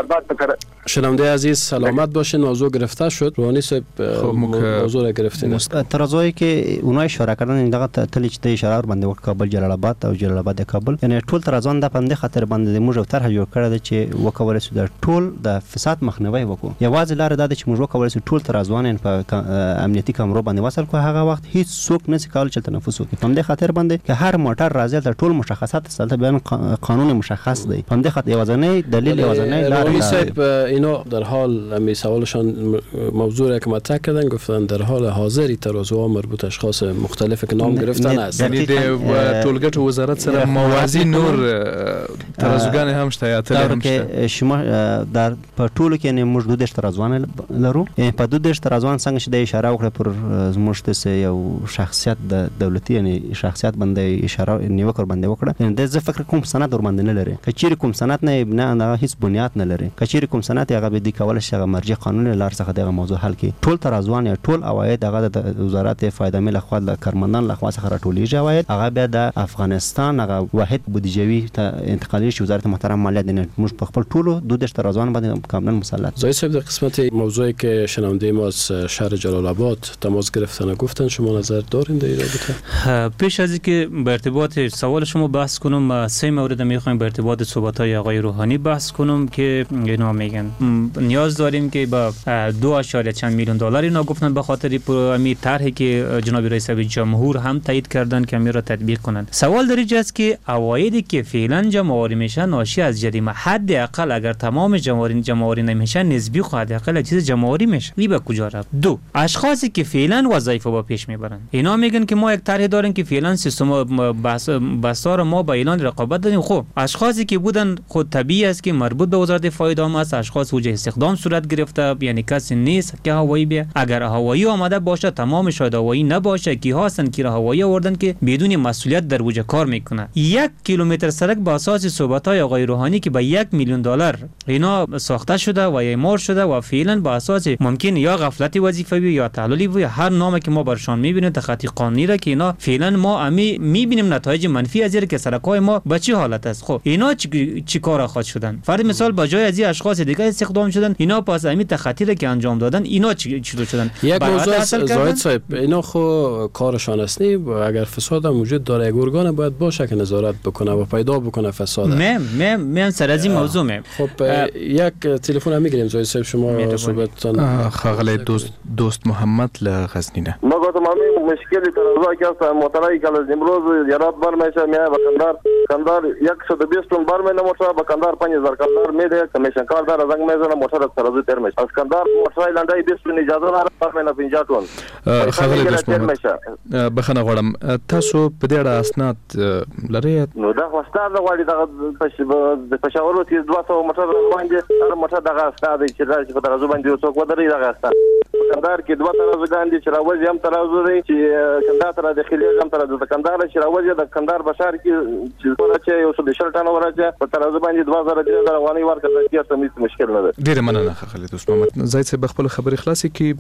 شنونده عزیز، سلامت باشین. موضوع گرفته شد. روحانی صاحب موضوع را گرفتین. ترازوی که اونای اشاره کردن دغه تلی چې اشاره باندې وکړ کابل جلال آباد او جلال آباد کابل، یعنی ټول ترازوان د پنده خطر باندې موږ طرح جوړ کړی چې وکولای شو د ټول د فساد مخنیوي وکړو. یوازې لار دا چې موږ وکولای شو ټول ترازوان په امنیتي کامرو باندې وصل کړو. هغه وخت هیڅ څوک نه کول چې تنفس وکړي. پنده خطر باندې که هر موټر راځي د ټول مشخصات سلطه بیان قانون مشخص دی. پنده خطر یوازنی دلیل یوازنی لار اینا در حال می سوالشان موضوع را که مطرح کردن گفتن در حال حاضر ترازوها مربوط اشخاص مختلف که نام گرفتن است. یعنی د ټولګټو وزارت سره موازی نور ترازوګان هم شته یا تل هم شته. شما در په ټولو کې نه موږ 2 ترازوان لرو. په 2 ترازوان څنګه چې د اشاره وکړه پر زموږ ته یو شخصیت د دولتي یعنی شخصیت باندې اشاره نیوکر باندې وکړه. یعنی د زه فکر کوم سند ور باندې نه لري. کچېر کوم سند نه ابن نه هیڅ بنیاد نه لري. کچېر کوم سند هغه به د کول شي مرجع قانون لار څخه دغه موضوع حل کی. ټول ترازوان یا ټول اواید هغه د وزارت فایده مل خپل کارمندان له خوا څخه راټولېږي. اواید هغه بیا د افغانستان هغه واحد بودیجوي ته انتقالي شي وزارت محترم مالیه دینه. موږ په خپل ټولو 2 ترازوان باندې کاملا مسلط. زاید صاحب در قسمت موضوعی که شنونده ما از شهر جلال آباد تماس گرفتن و گفتن شما نظر دارین در این رابطه؟ پیش از اینکه به ارتباط سوال شما بحث کنم 3 مورد میخوایم به ارتباط صحبت‌های آقای روحانی بحث کنم که اینا میگن نیاز داریم که با 2.چند میلیون دلار اینا گفتن به خاطر امی طرحی که جناب رئیس جمهور هم تایید کردن که امی را تطبیق کنند. سوال در اینجاست که عوایدی که فعلا جمع جمع‌آوری میشه ناشی از جریمه. حداقل اگر تمام جمع‌آوری نمیشه نسبی خود حداقل چیز جمع‌آوری میشه. این به کجا رفت؟ دو، اشخاصی که فعلا وظایف با پیش میبرن اینا میگن که ما یک طرح داریم که فعلا سیستم بسار ما با اعلان رقابت دادیم. خب اشخاصی که بودن خود طبیعی است که مربوط به وزارت دفاع دام است، اشخاص وجه استخدام صورت گرفته، یعنی کسی نیست که هوایی بیه. اگر هوایی آمده باشه تمام شاید هوایی نباشه که هستن که هوایی آوردن که بدون مسئولیت در وجه کار میکنه. 1 کیلومتر سرک با اساس صحبت‌های آقای روحانی که به $1 میلیون اینا ساخته شده و اعمار شده و فعلا با اساس ممکن یا غفلت وظیفوی یا تعللی و هر نامی که ما برشان میبینیم تخطی قانونی را که اینا فعلا ما میبینیم نتایج منفی از که سرکای ما به چه حالت است. خب اینا چی کار خواهد شدن؟ فرض مثال با جای از این اشخاص دیگه استخدام شدن اینا پس همین تخطی را که انجام دادن اینا چی شدن؟ یک موضوع زاهد صاحب اینا خو کارشان است نی اگر فساد هم وجود داره یک ارگان باید باشه که نظارت بکنه و پیدا بکنه فساد. من سر از این موضوع خب یک تلفن هم میگیریم زاهد صاحب شما صحبتتان. خاله دوست محمد لغزنینه. ما گفتم همین مشکلی ترازا که است مطالعه که از امروز یارات بر میشه میای با کندار 120 تن بر می نموشه با کندار 5000 کندار میده کمیشن کار دار از میزنه موتور از ترازو تر میشه از کندار موتور لندای 20 تن اجازه داره بر می نه 50 تن. خاله دوست محمد بخنه غواړم تاسو په دې اړه اسناد لرئ؟ نو دا واستاد غواړي د پېښورو کې 200 موټر باندې هر موټر دغه استاد چې راځي په دغه باندې څوک ودرې دغه استاد کندهار کې 2 ترازوګان دي چې راوځي هم ترازو دی چې کندهار تر داخلي هم ترازو د کندهار چې راوځي د کندهار بشار کې چې ورته یو څه د شرټان ورته په ترازو باندې 2000 رواني ورکړل کیږي څه مشکل نه ده. ډیر مننه خاله دوست محمد. زاید صاحب خپل خبري خلاصي کی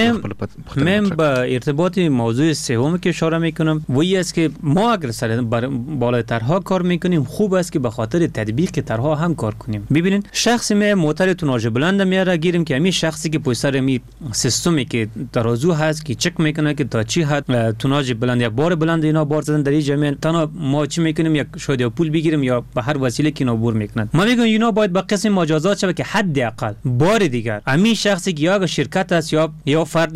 من با ارتباط موضوع سوم که اشاره میکنم وی است که ما اگر سر بالای طرح‌ها کار میکنیم خوب است که به خاطر تطبیق طرح‌ها هم کار کنیم. ببینید شخصی می موتور توناژ بلند میاره گیریم که همین شخصی که پشت سر می سیستمی که ترازو هست که چک میکنه که تا چی حد توناژ بلند یا بار بلند اینا بار زدن در این جمعیت تنها ما چی میکنیم یک شاید پول بگیریم یا به هر وسیله که اینا عبور میکنن. ما میگم اینا باید به قسم مجازات شود که حداقل بار دیگر همین شخصی که یا شرکت است یا فرد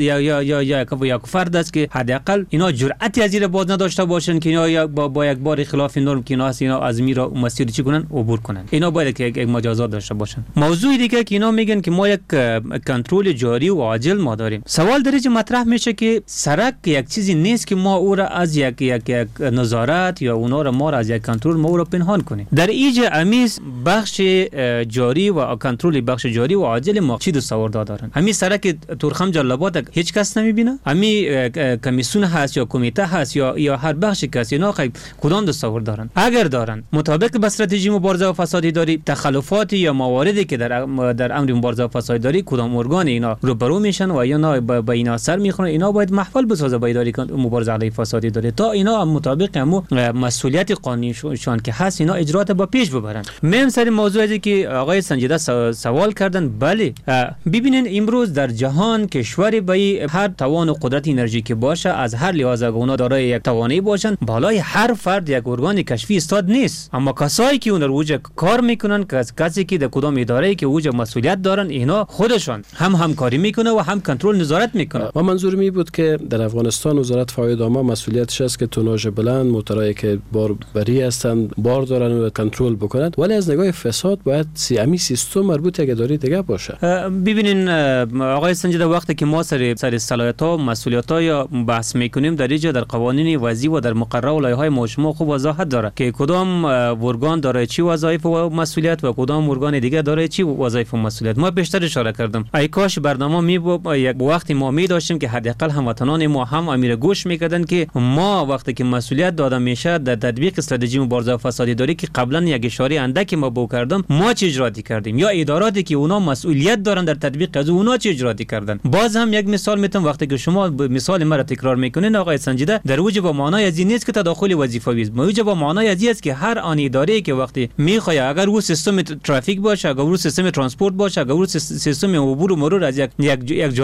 یا فرد است که حداقل اینا جرأتی از زیر باز نداشته باشن که اینا با یک بار خلاف نرم که اینا هست اینا از میرا مسیر چی کنن عبور کنن. اینا باید که یک مجازات داشته باشن. موضوع دیگه که اینا میگن که ما یک کنترل جاری و عاجل ما داریم. سوال درجه مطرح میشه که سرک یک چیزی نیست که ما او را از یک نظارت یا اونا را ما را از یک کنترل ما او را پنهان کنیم. در اینجا امیز بخش جاری و کنترل بخش جاری و عاجل ما چی تصور دارن. همین سرک تورخم جلابات هیچ کس نمیبینه. همین کمیسیون هست یا کمیته هست یا هر بخش کسی اینا کدام تصور دارن؟ اگر دارن مطابق با استراتژی مبارزه با فساد اداری تخلفاتی یا مواردی که در امر مبارزه با فساد اداری کدام ارگان اینا روبرو میشن و یا با اینا سر میخورن اینا باید محفل بسازه با اداری مبارزه علیه فساد اداری تا اینا مطابق همو مسئولیت قانونی شون که هست اینا اجرات با پیش ببرن. من سر موضوعی که آقای سنجیده سوال کردن بله ببینین امروز در جهان کشوری به هر توان و قدرت انرژی که باشه از هر لحاظ اونا دارای یک توانایی باشن بالای هر فرد یک ارگان کشفی استاد نیست اما کسایی که اون رو وجه کار میکنن کسی که در کدام اداره که وجه مسئولیت دارن اینا خودشون هم همکاری میکنه و هم کنترل نظارت میکنه. و منظور می بود که در افغانستان وزارت فاید عامه مسئولیتش است که توناژ بلند موتورایی که باربری هستند بار دارن و کنترل بکنند ولی از نگاه فساد باید امی سیستم مربوط یک اداره دیگه باشه. ببینین آقای سنجیده وقتی که ما سر صلاحیت‌ها و مسئولیت‌ها یا بحث میکنیم در اینجا در قوانین وضعی و در مقرره و لایحه‌های مجموع خوب وضاحت داره که کدام ارگان داره چی وظایف و مسئولیت و کدام ارگان دیگه داره چی وظایف و مسئولیت. ما بیشتر اشاره کردم ای کاش برنامه یک وقتی ما می داشتیم که حداقل هموطنان ما هم امیر گوش میکردن که ما وقتی که مسئولیت داده میشه در تطبیق استراتژی مبارزه با فساد اداری که قبلا یک اشاره اندکی ما بو کردم ما چه اجراتی کردیم یا اداراتی که اونا مسئولیت دارن در تطبیق از اونا چه اجراتی کردن. باز هم یک مثال میتونم وقتی که شما مثال مرا تکرار میکنین آقای سنجیده در وجه با معنای از این نیست که تداخل وظیفوی است. موجب با معنای از این است که هر آن اداره که وقتی میخواد اگر او سیستم ترافیک باشه اگر او سیستم ترانسپورت باشه اگر او سیستم عبور و مرور از یک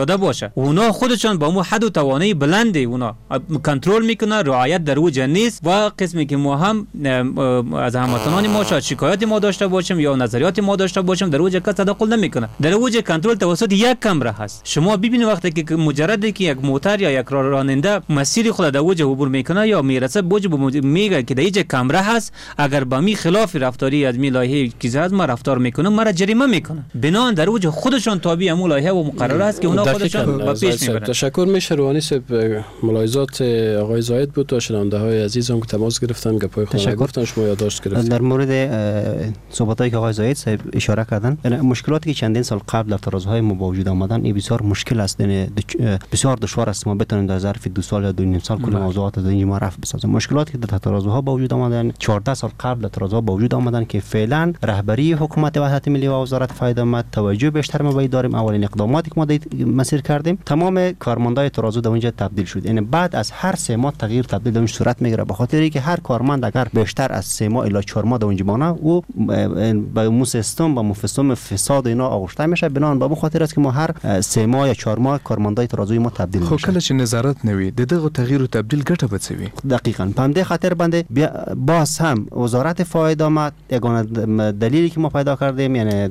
زیاده باشه. اونا خودشون با مو حد و توانایی بلنده اونا کنترل میکنه، رعایت در اوج نیست. و قسمی که ما هم از هموطنان ما شاید شکایت ما داشته باشیم یا نظریات ما داشته باشیم، در اوج کس تدخل نمیکنه. در اوج کنترل توسط یک کمره هست. شما ببینید وقتی که مجرد که یک موتر یا یک راننده مسیر خود در اوج عبور میکنه یا میرسه بوج میگه که در اینجا کمره هست، اگر با می خلاف رفتاری از می لایحه چیزی از ما رفتار میکنه مرا جریمه میکنه. بنا در اوج خودشون تابع امو لایحه و مقرره است که اونا خودشون با پیش میبرن. تشکر میشه. روحانی صاحب، ملاحظات آقای زاید بود تا شنونده های عزیزم که تماس گرفتن گپای خود گفتن شما یادداشت گرفتید. در مورد صحبتایی که آقای زاید صاحب اشاره کردن، مشکلاتی که چندین سال قبل در ترازوهای ما با وجود آمدن این بسیار مشکل است، بسیار دشوار است ما بتونیم در ظرف 2 سال یا 2.5 سال کل موضوعات از این ما رفع بسازیم. مشکلاتی که در ترازوها با وجود آمدن 14 سال قبل در ترازوها با وجود آمدن که فعلا رهبری حکومت وحدت ملی و وزارت فایده آمد توجه بیشتر ما باید داریم. اولین اقداماتی که ما مسیر کردیم تمام کارمندای ترازو در اونجا تبدیل شد. یعنی بعد از هر 3 ماه تغییر تبدیل در اونجا صورت میگیره، به خاطر اینکه هر کارمند اگر بیشتر از 3 ماه الی 4 ماه در اونجا مانه او به مو سیستم با مفهوم فساد اینا آغشته میشه. بنان به خاطر است که ما هر 3 ماه یا 4 ماه کارمندای ترازوی ما تبدیل میشه. خو کله چې نظارت نوي دغه تغییر او تبدیل ګټه بچوي. دقیقاً په همدې خاطر باندې باز هم وزارت فایده آمد یگانه دلیلی که ما پیدا کردیم یعنی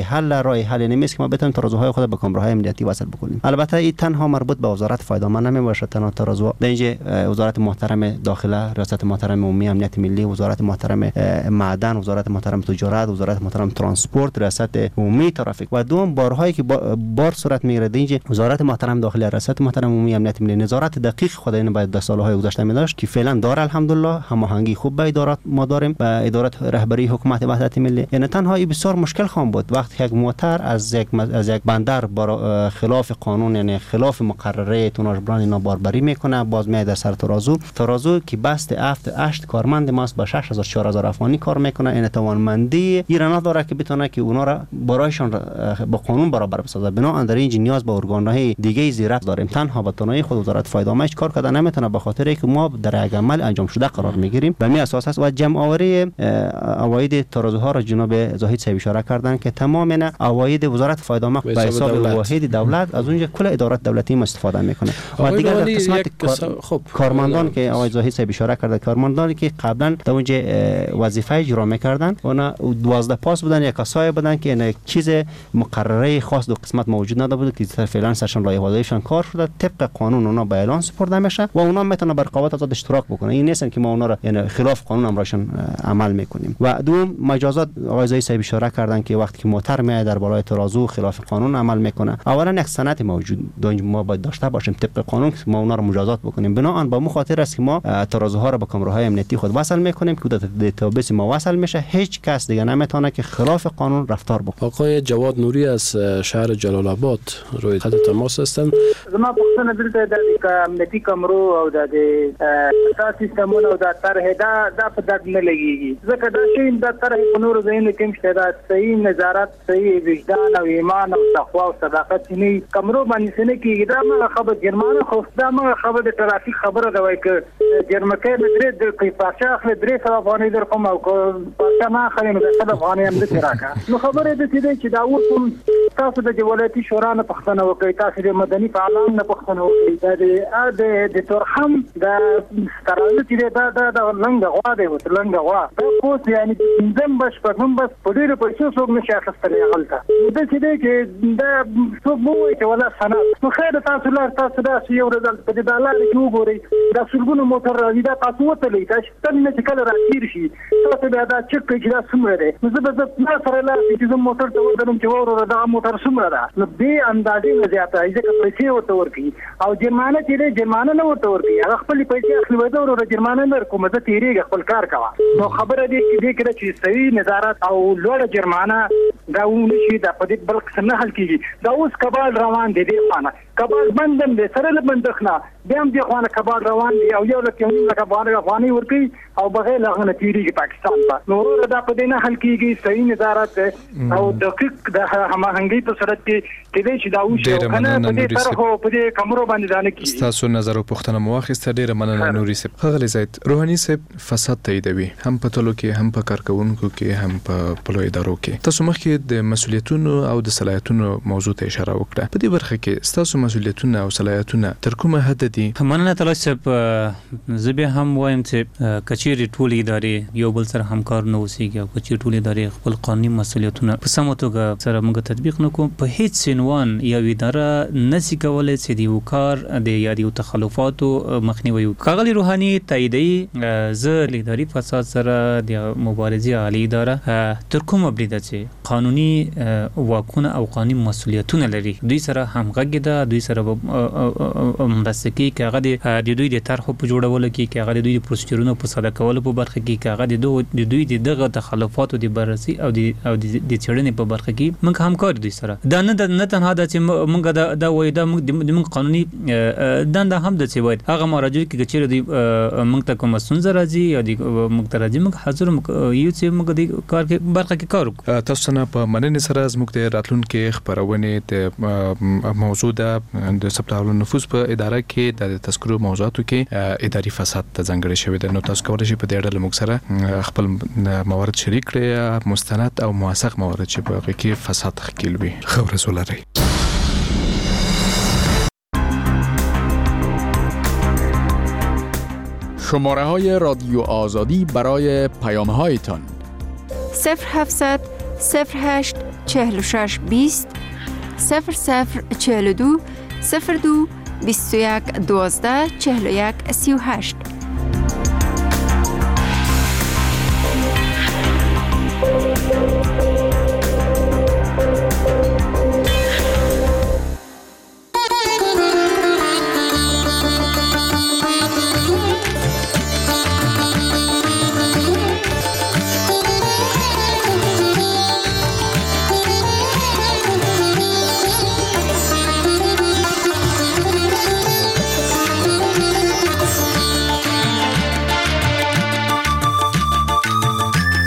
راه حل نمیست که ما بتونیم ترازوهای خود به کامراهای امنیتی وصل بکنیم. البته این تنها مربوط به وزارت فایده آمد نمیباشه، تنها ترازو در اینجا وزارت محترم داخله، ریاست محترم عمومی امنیت ملی، وزارت محترم معدن، وزارت محترم تجارت، وزارت محترم ترانسپورت، ریاست عمومی ترافیک و دوم بارهایی که بار صورت میگیره در اینجا وزارت محترم داخله، ریاست محترم عمومی امنیت ملی نظارت دقیق خود این باید در سالهای گذشته می داشت که فعلا داره. الحمدلله هماهنگی خوب با ادارات ما داریم با ادارات رهبری حکومت وحدت ملی. یعنی تنها بسیار مشکل خواهد بود وقتی یک موتر از یک بندر خلاف قانون یعنی خلاف مقرره توناژ بران اینا باربری میکنه، باز میاد در سر ترازو که بست 8 کارمند ماست با 6000 4000 افغانی کار میکنه. این توانمندی ایران داره که بتونه که اونا را برایشان با قانون برابر بسازه. بنا در این نیاز به ارگان‌های دیگه زیرک داریم. تنها به تنهایی خود وزارت فایده آمد کار کرده نمیتونه، به خاطر اینکه ما در یک عمل انجام شده قرار میگیریم. به می اساس است و جمع آوری عواید ترازوها را جناب زاهد صاحب اشاره کردن که تمام اینا عواید وزارت فایده آمد به حساب واحد دولت از اونجا کل ادارات دولتی استفاده میکنه. و دیگر در قسمت کارمندان که آقای زاهد صاحب اشاره کرده، کارمندانی که قبلا در اونجا وظیفه اجرا میکردن اونا 12 پاس بودن یا کسایی بودن که یک چیز مقرره خاص دو قسمت موجود نبود که فعلا سرشان لایحه‌هایشان کار شده طبق قانون اونا به اعلان سپرده میشه و اونا میتونه بر رقابت آزاد اشتراک بکنه. این نیست که ما اونا را یعنی خلاف قانون امرشان عمل میکنیم. و دوم مجازات آقای زاهد صاحب اشاره کردن که وقتی که موتر میاد در بالای ترازو خلاف قانون عمل میکنه، اولا یک سند موجود ما باید داشته باشیم طبق قانون که ما اونا را مجازات بکنیم. بنابراین با خاطر است که ما ترازوها را به کامراهای امنیتی خود وصل میکنیم که در دیتابیس ما وصل میشه، هیچ کس دیگه نمیتونه که خلاف قانون رفتار بکنه. آقای جواد نوری از شهر جلال آباد روی خط تماس هستند. زما پوښتنه دلته د امنیتي کمرو او د سیستمونو او د طرح دا په درد نه لګيږي ځکه دا شی د طرح په نورو ځایونو کې مشته دا صحیح نظارت صحیح وجدان او ایمان او تقوا او صداقت نه کمرو باندې نه کیږي. دا ما خبر جرمانه خو دا ما خبر د ترافیک خبره دا وایي ک جرمکه درې د پاچا خپل 300 افغانۍ در کوم او پاچا ما خلینو د 100 افغانۍ هم د راکا نو خبره د چې دا اوس تاسو د ولایتي شورا نه پښتنه وکړئ، تاسو د مدني فعالان نه پښتنه وکړئ، د تورخم د سترالو چې دا لنګ غوا دی وت لنګ غوا دا کوس یعنی زم بش په بس په ډیره پیسو څوک نشي اخیستلی غلطه د چې دا څوک مو چې ولا سنا نو خیر تاسو دا یو رزلټ په دې ډالر کې وګورئ دا سلګونو موټر راځي دا تاسو وتلی دا چې نه چې کله راځي شي تاسو بیا دا چک کې دا څومره دی نو زه نه سره لا چې زم موټر ته ودرم چې وره دا موټر څومره ده نو دې اندازې نه زیاته ځکه پیسې ورته ورکړي او جرمانه چې جرمانه نه ورته ورکړي هغه خپل پیسې اخلي وای دا ورته جرمانه نه کوم زه تیریږي خپل کار کوه نو خبره دې چې صحیح نظارت او لوړ جرمانه دا ونشي دا په دې بلک سره حل کیږي. دا اوس کبال روان دي دې خانه کبال بندم دي سره بندخنه بیا هم دې خانه کبال روان دي او یو لکه افغاني ورکی او بغیر لغنه تیریږي پاکستان په نور دا په دې نه حل کیږي. صحیح نظارت او دقیق د هماهنګي په صورت کې کله چې دا وشي کنه په دې طرف او په دې کمرو باندې دانه کی تاسو نظر او پوښتنه مو واخیسته ډیره مننه نوري صاحب. خغلی زید روحاني صاحب فساد تاییدوي هم په تلو کې هم په کارکونکو کې هم په پلو ادارو کې. تاسو مخکې د مسولیتونو او د صلاحیتونو موضوع ته اشاره وکړه. په دې برخه کې تاسو مسولیتونه او صلاحیتونه تر کومه حد دي؟ مننه تاسو صاحب. زبې هم وایم چې کچېری ټولې ادارې یو بل سره همکار نه اوسېږي او کچېری ټولې ادارې خپل قانوني مسولیتونه په سمه توګه سره موږ تطبیق نکوو. په هیڅ عنوان یو اداره نشي کولای چې د یو کار د یا د تخلفاتو مخنیوي وکړي. ښاغلي روحاني تاییدوي زه د اداري فساد سره د مبارزې عالی اداره تر کومه بریده چې قانوني واکونه او قانوني مسولیتونه لري دوی سره همغږي ده، دوی سره مرسته کوي چې هغه د دوی د طرحو په جوړولو کې، چې هغه د دوی د پروسیجرونو په ساده کولو په برخه کې، چې هغه د دوی دغه تخلفاتو د بررسي او د څېړنې په برخه کې موږ همکار دوی سره. دا نه تنها ده چې موږ دا وایو دا موږ قانوني دنده هم ده چې باید هغه مراجع کې چیرې دوی موږ ته کومه ستونزه راځي یا موږ ته راځي موږ حاضر یو چې موږ د کار کې برخه کې کار وکړو. تاسو نه په مننې سره زموږ د راتلونکي خبرونې د موضوع د ثبت نفوس په اداره کې د تذکرو موضوعاتو کې اداري فساد ته ځانګړی شوی دی. نو تاسو کولی شئ په دې اړه موږ سره خپل موارد شریک کړئ، مستند او موثق موارد چې په هغه کې فساد ښکیل وي. ښه ورځ ولرئ. شماره های رادیو آزادی برای پیام هایتان 0700 08 46 20 0042 02 21 12 41 38.